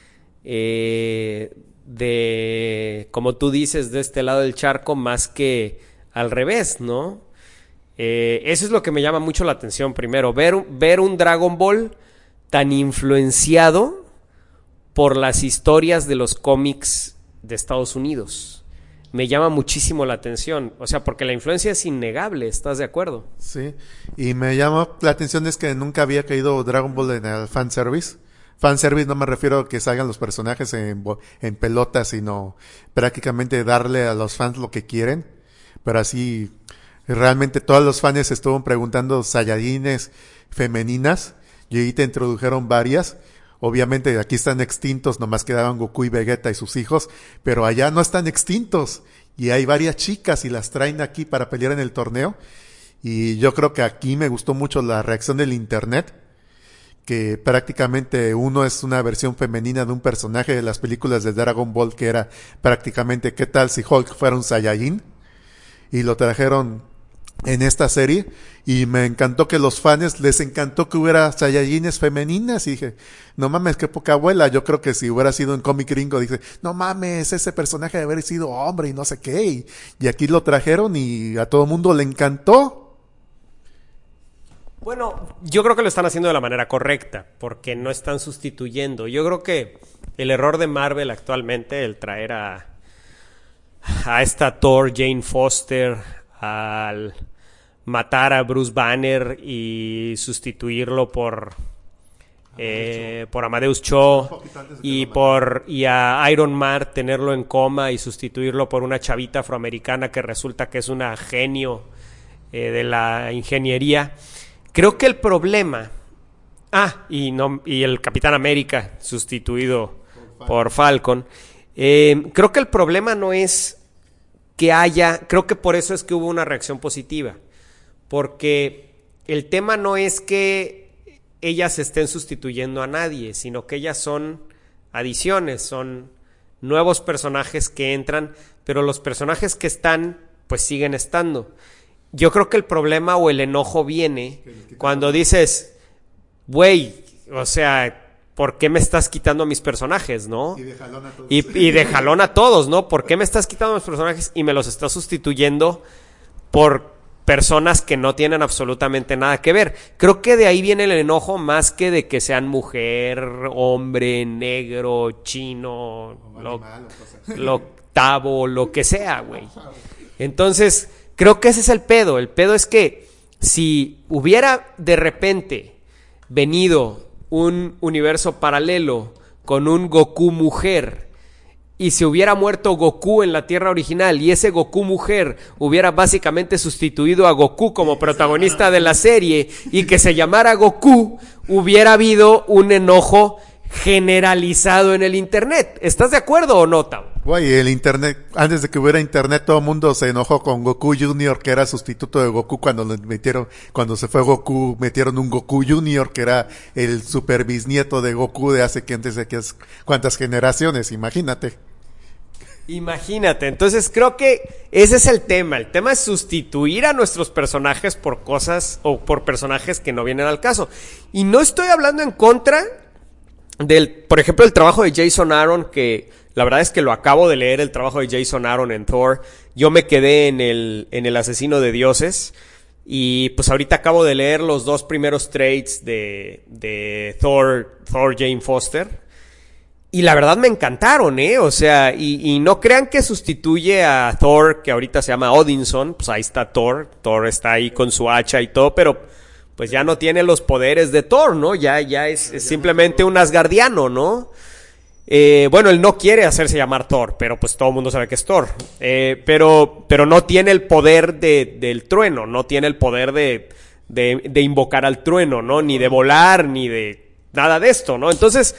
como tú dices, de este lado del charco, más que al revés, ¿no? Eso es lo que me llama mucho la atención. Primero, ver un Dragon Ball tan influenciado por las historias de los cómics de Estados Unidos. Me llama muchísimo la atención. O sea, porque la influencia es innegable, ¿estás de acuerdo? Sí, y me llama la atención es que nunca había caído Dragon Ball en el fanservice. Fanservice no me refiero a que salgan los personajes en pelotas, sino prácticamente darle a los fans lo que quieren. Pero así, realmente todos los fans estuvieron preguntando Saiyajines femeninas, y ahí te introdujeron varias. Obviamente aquí están extintos, nomás quedaban Goku y Vegeta y sus hijos, pero allá no están extintos, y hay varias chicas y las traen aquí para pelear en el torneo. Y yo creo que aquí me gustó mucho la reacción del internet, que prácticamente uno es una versión femenina de un personaje de las películas de Dragon Ball, que era prácticamente ¿qué tal si Hulk fuera un Saiyajin? Y lo trajeron en esta serie, y me encantó que los fans les encantó que hubiera Saiyajines femeninas, y dije, no mames, qué poca abuela. Yo creo que si hubiera sido en cómic gringo, dije, no mames, ese personaje debe haber sido hombre y no sé qué, y aquí lo trajeron y a todo mundo le encantó. Bueno, yo creo que lo están haciendo de la manera correcta, porque no están sustituyendo. Yo creo que el error de Marvel actualmente, el traer a esta Thor, Jane Foster, al matar a Bruce Banner y sustituirlo por Amadeus Cho, y a Iron Man tenerlo en coma y sustituirlo por una chavita afroamericana que resulta que es una genio de la ingeniería. Creo que el problema... y el Capitán América sustituido por Falcon. Creo que el problema no es que haya... Creo que por eso es que hubo una reacción positiva. Porque el tema no es que ellas estén sustituyendo a nadie, sino que ellas son adiciones, son nuevos personajes que entran, pero los personajes que están, pues siguen estando. Yo creo que el problema o el enojo viene cuando dices, güey, o sea, ¿por qué me estás quitando a mis personajes, no? Y de jalón a todos. Y de jalón a todos, ¿no? ¿Por qué me estás quitando a mis personajes y me los estás sustituyendo por personas que no tienen absolutamente nada que ver? Creo que de ahí viene el enojo, más que de que sean mujer, hombre, negro, chino, lo octavo, lo que sea, güey. Entonces, creo que ese es el pedo. El pedo es que si hubiera de repente venido un universo paralelo con un Goku mujer, y se hubiera muerto Goku en la Tierra original, y ese Goku mujer hubiera básicamente sustituido a Goku como protagonista de la serie, y que se llamara Goku, hubiera habido un enojo generalizado en el internet. ¿Estás de acuerdo o no, Tao? Güey, el internet, antes de que hubiera internet, todo el mundo se enojó con Goku Junior, que era sustituto de Goku cuando se fue Goku, metieron un Goku Junior, que era el super bisnieto de Goku de hace cuántas generaciones, imagínate. Imagínate, entonces creo que ese es el tema. El tema es sustituir a nuestros personajes por cosas o por personajes que no vienen al caso. Y no estoy hablando en contra por ejemplo, el trabajo de Jason Aaron, que la verdad es que lo acabo de leer, el trabajo de Jason Aaron en Thor. Yo me quedé en el Asesino de Dioses. Y pues ahorita acabo de leer los 2 primeros trades de Thor Jane Foster. Y la verdad me encantaron, o sea, y no crean que sustituye a Thor, que ahorita se llama Odinson. Pues ahí está Thor está ahí con su hacha y todo, pero pues ya no tiene los poderes de Thor, ¿no? Ya es simplemente un asgardiano, ¿no? Bueno, él no quiere hacerse llamar Thor, pero pues todo el mundo sabe que es Thor. Pero no tiene el poder del trueno, no tiene el poder de invocar al trueno, ¿no? Ni de volar, ni de nada de esto, ¿no? Entonces,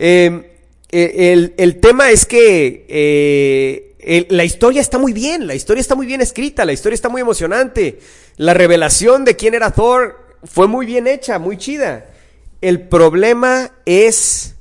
el tema es que la historia está muy bien, la historia está muy bien escrita, la historia está muy emocionante. La revelación de quién era Thor fue muy bien hecha, muy chida. El problema es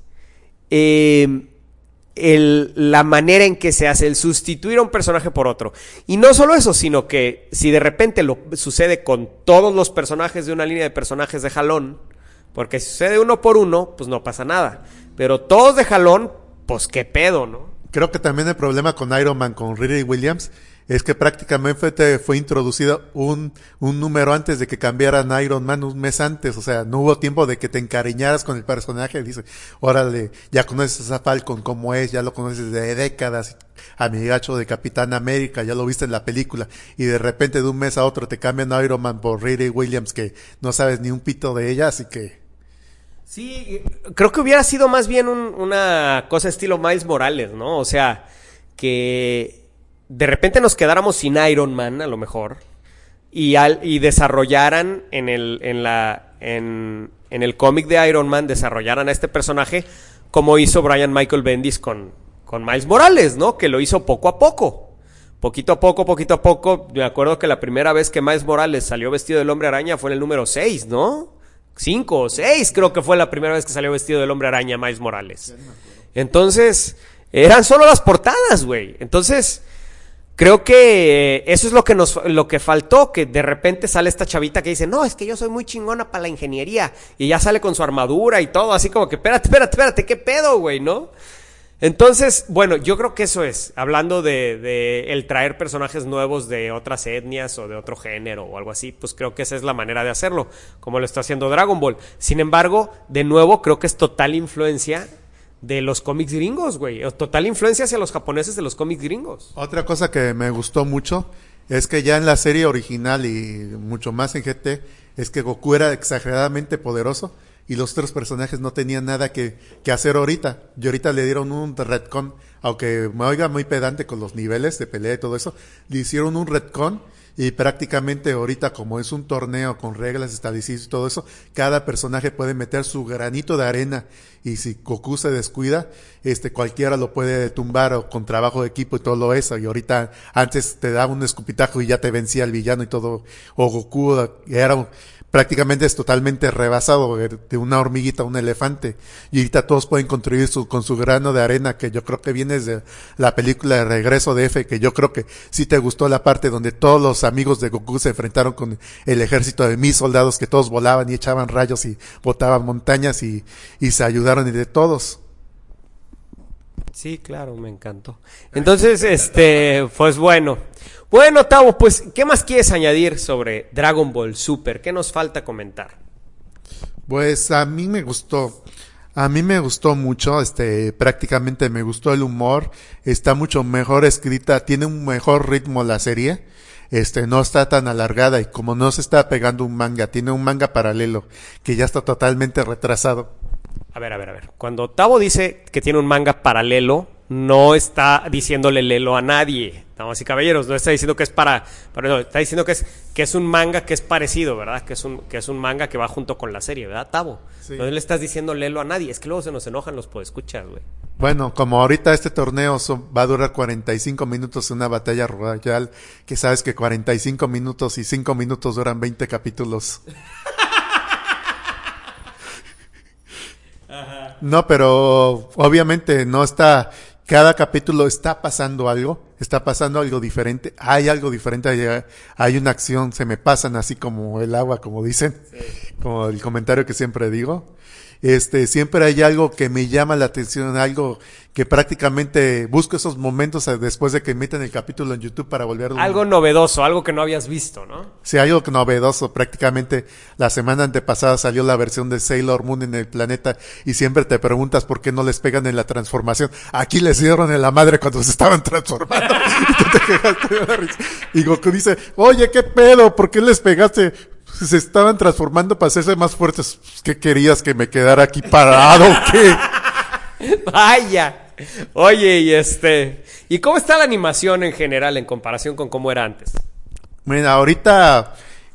la manera en que se hace, el sustituir a un personaje por otro. Y no solo eso, sino que si de repente lo sucede con todos los personajes de una línea de personajes de jalón, porque si sucede uno por uno, pues no pasa nada. Pero todos de jalón, pues qué pedo, ¿no? Creo que también el problema con Iron Man, con Riri Williams, es que prácticamente fue introducido un número antes de que cambiaran Iron Man, un mes antes. O sea, no hubo tiempo de que te encariñaras con el personaje. Dice, órale, ya conoces a Falcon como es, ya lo conoces de décadas, amigacho de Capitán América, ya lo viste en la película. Y de repente de un mes a otro te cambian a Iron Man por Riri Williams, que no sabes ni un pito de ella, así que... Sí, creo que hubiera sido más bien una cosa estilo Miles Morales, ¿no? O sea, que de repente nos quedáramos sin Iron Man, a lo mejor, y desarrollaran en el cómic de Iron Man, desarrollaran a este personaje como hizo Brian Michael Bendis con Miles Morales, ¿no? Que lo hizo poco a poco. Poquito a poco. Me acuerdo que la primera vez que Miles Morales salió vestido del Hombre Araña fue en el número 6, ¿no? 5 o 6 creo que fue la primera vez que salió vestido del Hombre Araña Miles Morales. Entonces, eran solo las portadas, güey. Entonces, creo que eso es lo que faltó, que de repente sale esta chavita que dice, no, es que yo soy muy chingona para la ingeniería, y ya sale con su armadura y todo, así como que, espérate, ¿qué pedo, güey, no? Entonces, bueno, yo creo que eso es, hablando de el traer personajes nuevos de otras etnias o de otro género o algo así, pues creo que esa es la manera de hacerlo, como lo está haciendo Dragon Ball. Sin embargo, de nuevo, creo que es total influencia de los cómics gringos, güey, o total influencia hacia los japoneses de los cómics gringos. Otra cosa que me gustó mucho es que ya en la serie original y mucho más en GT, es que Goku era exageradamente poderoso. Y los otros personajes no tenían nada que hacer ahorita. Y ahorita le dieron un retcon, aunque me oiga muy pedante con los niveles de pelea y todo eso, le hicieron un retcon y prácticamente ahorita, como es un torneo con reglas establecidas y todo eso, cada personaje puede meter su granito de arena, y si Goku se descuida, cualquiera lo puede tumbar o con trabajo de equipo y todo lo eso. Y ahorita antes te daba un escupitajo y ya te vencía el villano y todo, o Goku era prácticamente es totalmente rebasado de una hormiguita a un elefante, y ahorita todos pueden contribuir con su grano de arena, que yo creo que viene desde la película de Regreso de F, que yo creo que sí te gustó la parte donde todos los amigos de Goku se enfrentaron con el ejército de 1000 soldados que todos volaban y echaban rayos y botaban montañas y se ayudaron, y de todos. Sí, claro, me encantó. Entonces, pues bueno, Tavo, pues, ¿qué más quieres añadir sobre Dragon Ball Super? ¿Qué nos falta comentar? Pues a mí me gustó mucho, prácticamente me gustó el humor, está mucho mejor escrita, tiene un mejor ritmo la serie, no está tan alargada, y como no se está pegando un manga, tiene un manga paralelo que ya está totalmente retrasado. A ver. Cuando Tavo dice que tiene un manga paralelo, no está diciéndole lelo a nadie, damas y caballeros. No está diciendo que es no, está diciendo que es un manga que es parecido, ¿verdad? Que es un manga que va junto con la serie, ¿verdad, Tavo? Sí. No le estás diciendo lelo a nadie. Es que luego se nos enojan los podescuchas, güey. Bueno, como ahorita este torneo va a durar 45 minutos, una batalla royal, que sabes que 45 minutos y 5 minutos duran 20 capítulos. No, pero obviamente no está cada capítulo está pasando algo diferente, hay algo diferente, hay una acción, se me pasan así como el agua, como dicen, como el comentario que siempre digo. Siempre hay algo que me llama la atención, algo que prácticamente busco esos momentos después de que emiten el capítulo en YouTube para volverlo. Algo novedoso, algo que no habías visto, ¿no? Sí, algo novedoso. Prácticamente la semana antepasada salió la versión de Sailor Moon en el planeta y siempre te preguntas por qué no les pegan en la transformación. Aquí les dieron en la madre cuando se estaban transformando. Y tú te quedaste de la risa. Y Goku dice, oye, ¿qué pedo? ¿Por qué les pegaste? Se estaban transformando para hacerse más fuertes. ¿Qué querías? ¿Que me quedara aquí parado o qué? Vaya. Oye, ¿y cómo está la animación en general en comparación con cómo era antes? Mira, ahorita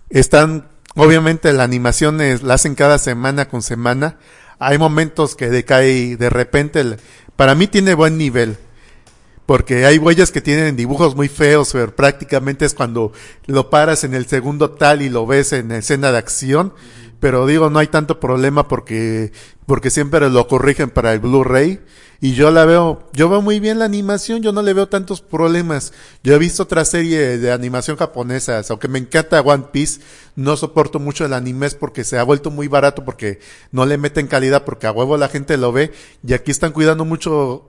obviamente la animación la hacen cada semana con semana. Hay momentos que decae de repente. Para mí tiene buen nivel. Porque hay huellas que tienen dibujos muy feos, pero prácticamente es cuando lo paras en el segundo tal y lo ves en escena de acción. Pero digo, no hay tanto problema porque siempre lo corrigen para el Blu-ray. Y yo veo muy bien la animación, yo no le veo tantos problemas. Yo he visto otra serie de animación japonesa, aunque me encanta One Piece, no soporto mucho el anime porque se ha vuelto muy barato porque no le meten calidad porque a huevo la gente lo ve. Y aquí están cuidando mucho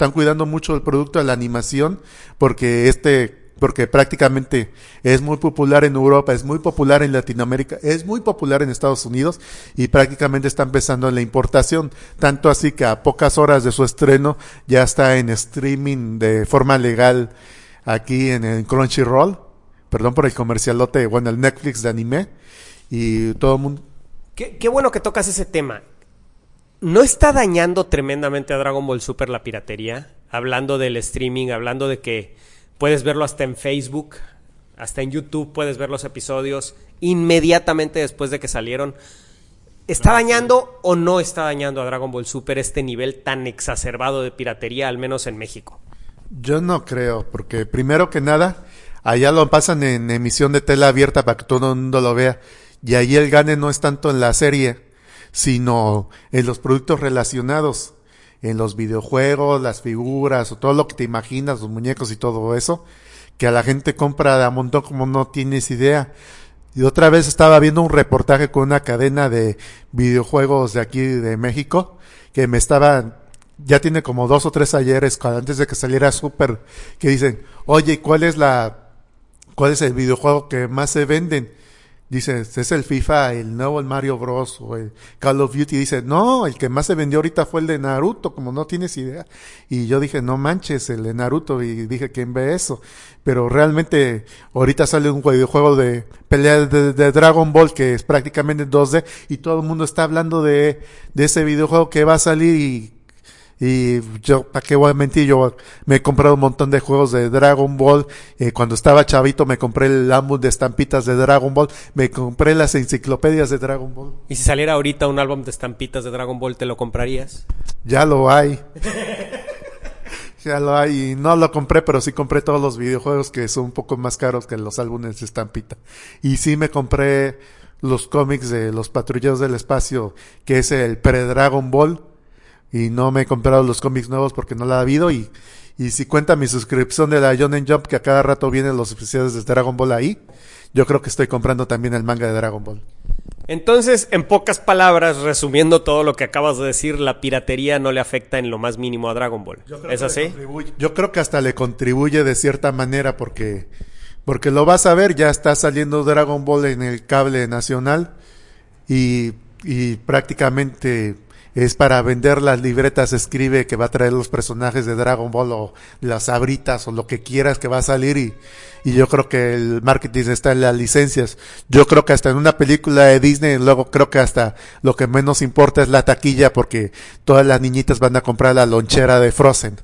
el producto de la animación porque prácticamente es muy popular en Europa, es muy popular en Latinoamérica, es muy popular en Estados Unidos y prácticamente está empezando en la importación, tanto así que a pocas horas de su estreno ya está en streaming de forma legal aquí en el Crunchyroll, perdón por el comercialote, el Netflix de anime y todo el mundo. Qué bueno que tocas ese tema. ¿No está dañando tremendamente a Dragon Ball Super la piratería? Hablando del streaming, hablando de que puedes verlo hasta en Facebook, hasta en YouTube puedes ver los episodios inmediatamente después de que salieron. ¿Está dañando o no está dañando a Dragon Ball Super este nivel tan exacerbado de piratería, al menos en México? Yo no creo, porque primero que nada, allá lo pasan en emisión de tela abierta para que todo el mundo lo vea. Y ahí el gane no es tanto en la serie, sino en los productos relacionados, en los videojuegos, las figuras, o todo lo que te imaginas, los muñecos y todo eso, que a la gente compra de a montón como no tienes idea. Y otra vez estaba viendo un reportaje con una cadena de videojuegos de aquí de México, que ya tiene como 2 o 3 ayeres, antes de que saliera Super, que dicen, oye, ¿cuál es el videojuego que más se venden? Dice, es el FIFA, el nuevo el Mario Bros. O el Call of Duty. Dice, no, el que más se vendió ahorita fue el de Naruto, como no tienes idea. Y yo dije, no manches, el de Naruto. Y dije, ¿quién ve eso? Pero realmente, ahorita sale un videojuego de pelea de Dragon Ball que es prácticamente 2D. Y todo el mundo está hablando de ese videojuego que va a salir y yo, ¿para qué voy a mentir? Yo me he comprado un montón de juegos de Dragon Ball. Cuando estaba chavito me compré el álbum de estampitas de Dragon Ball. Me compré las enciclopedias de Dragon Ball. ¿Y si saliera ahorita un álbum de estampitas de Dragon Ball, te lo comprarías? Ya lo hay. Ya lo hay. Y no lo compré, pero sí compré todos los videojuegos que son un poco más caros que los álbumes de estampita. Y sí me compré los cómics de los Patrulleros del Espacio, que es el pre-Dragon Ball. Y no me he comprado los cómics nuevos porque no la ha habido. Y si cuenta mi suscripción de la Shonen Jump, que a cada rato vienen los especiales de Dragon Ball ahí, yo creo que estoy comprando también el manga de Dragon Ball. Entonces, en pocas palabras, resumiendo todo lo que acabas de decir, la piratería no le afecta en lo más mínimo a Dragon Ball. ¿Es así? Yo creo que hasta le contribuye de cierta manera porque lo vas a ver, ya está saliendo Dragon Ball en el cable nacional y prácticamente es para vender las libretas, escribe que va a traer los personajes de Dragon Ball o las sabritas o lo que quieras que va a salir y yo creo que el marketing está en las licencias. Yo creo que hasta en una película de Disney, luego creo que hasta lo que menos importa es la taquilla porque todas las niñitas van a comprar la lonchera de Frozen.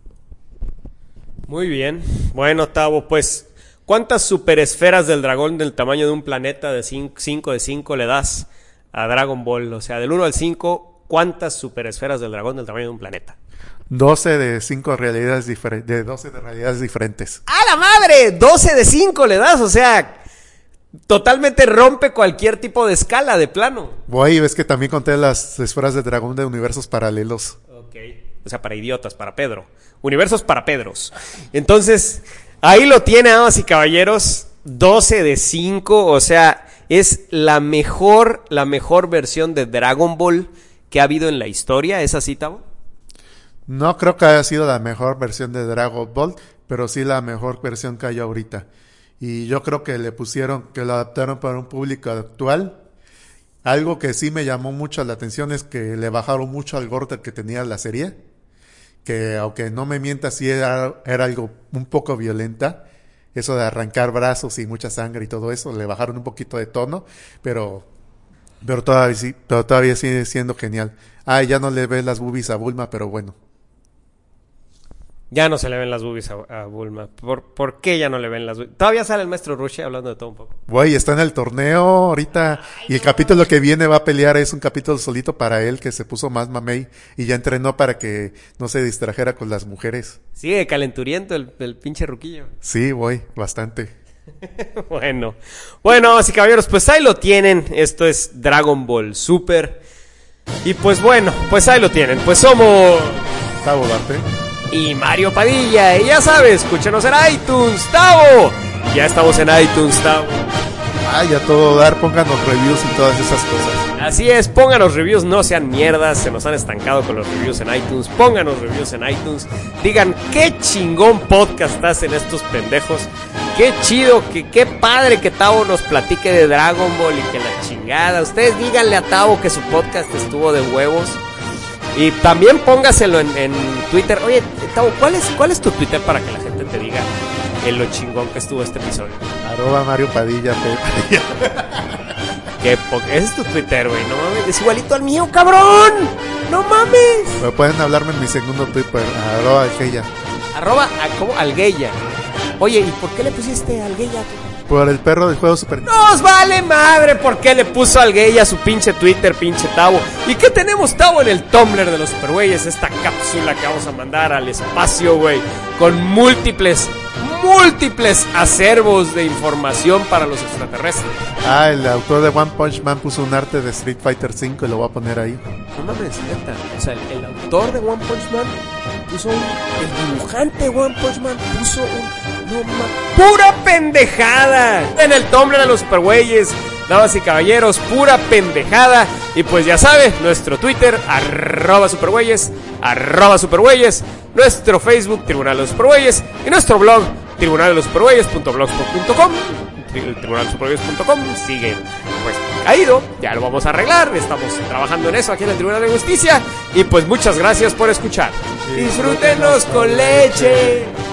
Muy bien. Bueno, Tavo, pues, ¿cuántas superesferas del dragón del tamaño de un planeta de 5 de 5 le das a Dragon Ball? O sea, del 1 al 5... ¿cuántas superesferas del dragón del tamaño de un planeta? 12 de 5 realidades diferentes, de 12 de realidades diferentes. ¡A la madre! 12 de 5 le das, o sea, totalmente rompe cualquier tipo de escala de plano. Güey, ves que también conté las esferas de dragón de universos paralelos. Ok. O sea, para idiotas, para Pedro. universos para Pedros. Entonces, ahí lo tiene, damas y caballeros, 12 de 5, o sea, es la mejor versión de Dragon Ball que ha habido en la historia. ¿Es así, Tavo? No creo que haya sido la mejor versión de Dragon Ball, pero sí la mejor versión que hay ahorita. Y yo creo que que lo adaptaron para un público actual. Algo que sí me llamó mucho la atención es que le bajaron mucho al gore que tenía la serie. Que aunque no me mienta, sí era algo un poco violenta. Eso de arrancar brazos y mucha sangre y todo eso, le bajaron un poquito de tono, pero todavía sigue siendo genial. Ya no le ves las boobies a Bulma, pero bueno. Ya no se le ven las boobies a Bulma. ¿Por qué ya no le ven las boobies? Todavía sale el maestro Roshi hablando de todo un poco. Güey, está en el torneo ahorita. Y el capítulo que viene va a pelear. Es un capítulo solito para él, que se puso más mamey. Y ya entrenó para que no se distrajera con las mujeres. Sigue calenturiento el pinche ruquillo. Sí, güey, bastante. Bueno, damas y caballeros, pues ahí lo tienen. Esto es Dragon Ball Super. Y pues bueno, pues ahí lo tienen. Pues somos Tavo Darte y Mario Padilla. Y ya sabes, escúchenos en iTunes, Tavo. Ya estamos en iTunes, Tavo. Ya todo dar, pónganos reviews y todas esas cosas. Así es, pónganos reviews, no sean mierdas, se nos han estancado con los reviews en iTunes. Pónganos reviews en iTunes. Digan qué chingón podcast hacen estos pendejos. Qué chido, qué padre que Tavo nos platique de Dragon Ball y que la chingada. Ustedes díganle a Tavo que su podcast estuvo de huevos. Y también póngaselo en Twitter. Oye, Tavo, ¿cuál es tu Twitter para que la gente te diga lo chingón que estuvo este episodio? @Mario Padilla, Padilla. Ese es tu Twitter, güey, no mames. Es igualito al mío, cabrón. No mames. Pero pueden hablarme en mi segundo Twitter, @Algeya. ¿Cómo? Algueya. Oye, ¿y por qué le pusiste Algueya tú? Por el perro del juego Super Nintendo. ¡Nos vale madre! ¿Por qué le puso Algueya a su pinche Twitter, pinche Tavo? ¿Y qué tenemos, Tavo, en el Tumblr de los supergüeyes? Esta cápsula que vamos a mandar al espacio, güey, con múltiples acervos de información para los extraterrestres. El autor de One Punch Man puso un arte de Street Fighter 5 y lo voy a poner ahí. No mames, neta. O sea, el autor de One Punch Man puso el dibujante de One Punch Man puso no mames, pura pendejada en el Tumblr de los supergüeyes. Damas y caballeros, pura pendejada. Y pues ya sabe, nuestro Twitter, @supergüeyes, nuestro Facebook, Tribunal de los Supergüeyes, y nuestro blog, tribunaldelosupergüeyes.blogspot.com. El tribunaldelosupergüeyes.com sigue pues caído, ya lo vamos a arreglar, estamos trabajando en eso aquí en el Tribunal de Justicia. Y pues muchas gracias por escuchar. Disfrútenos con leche.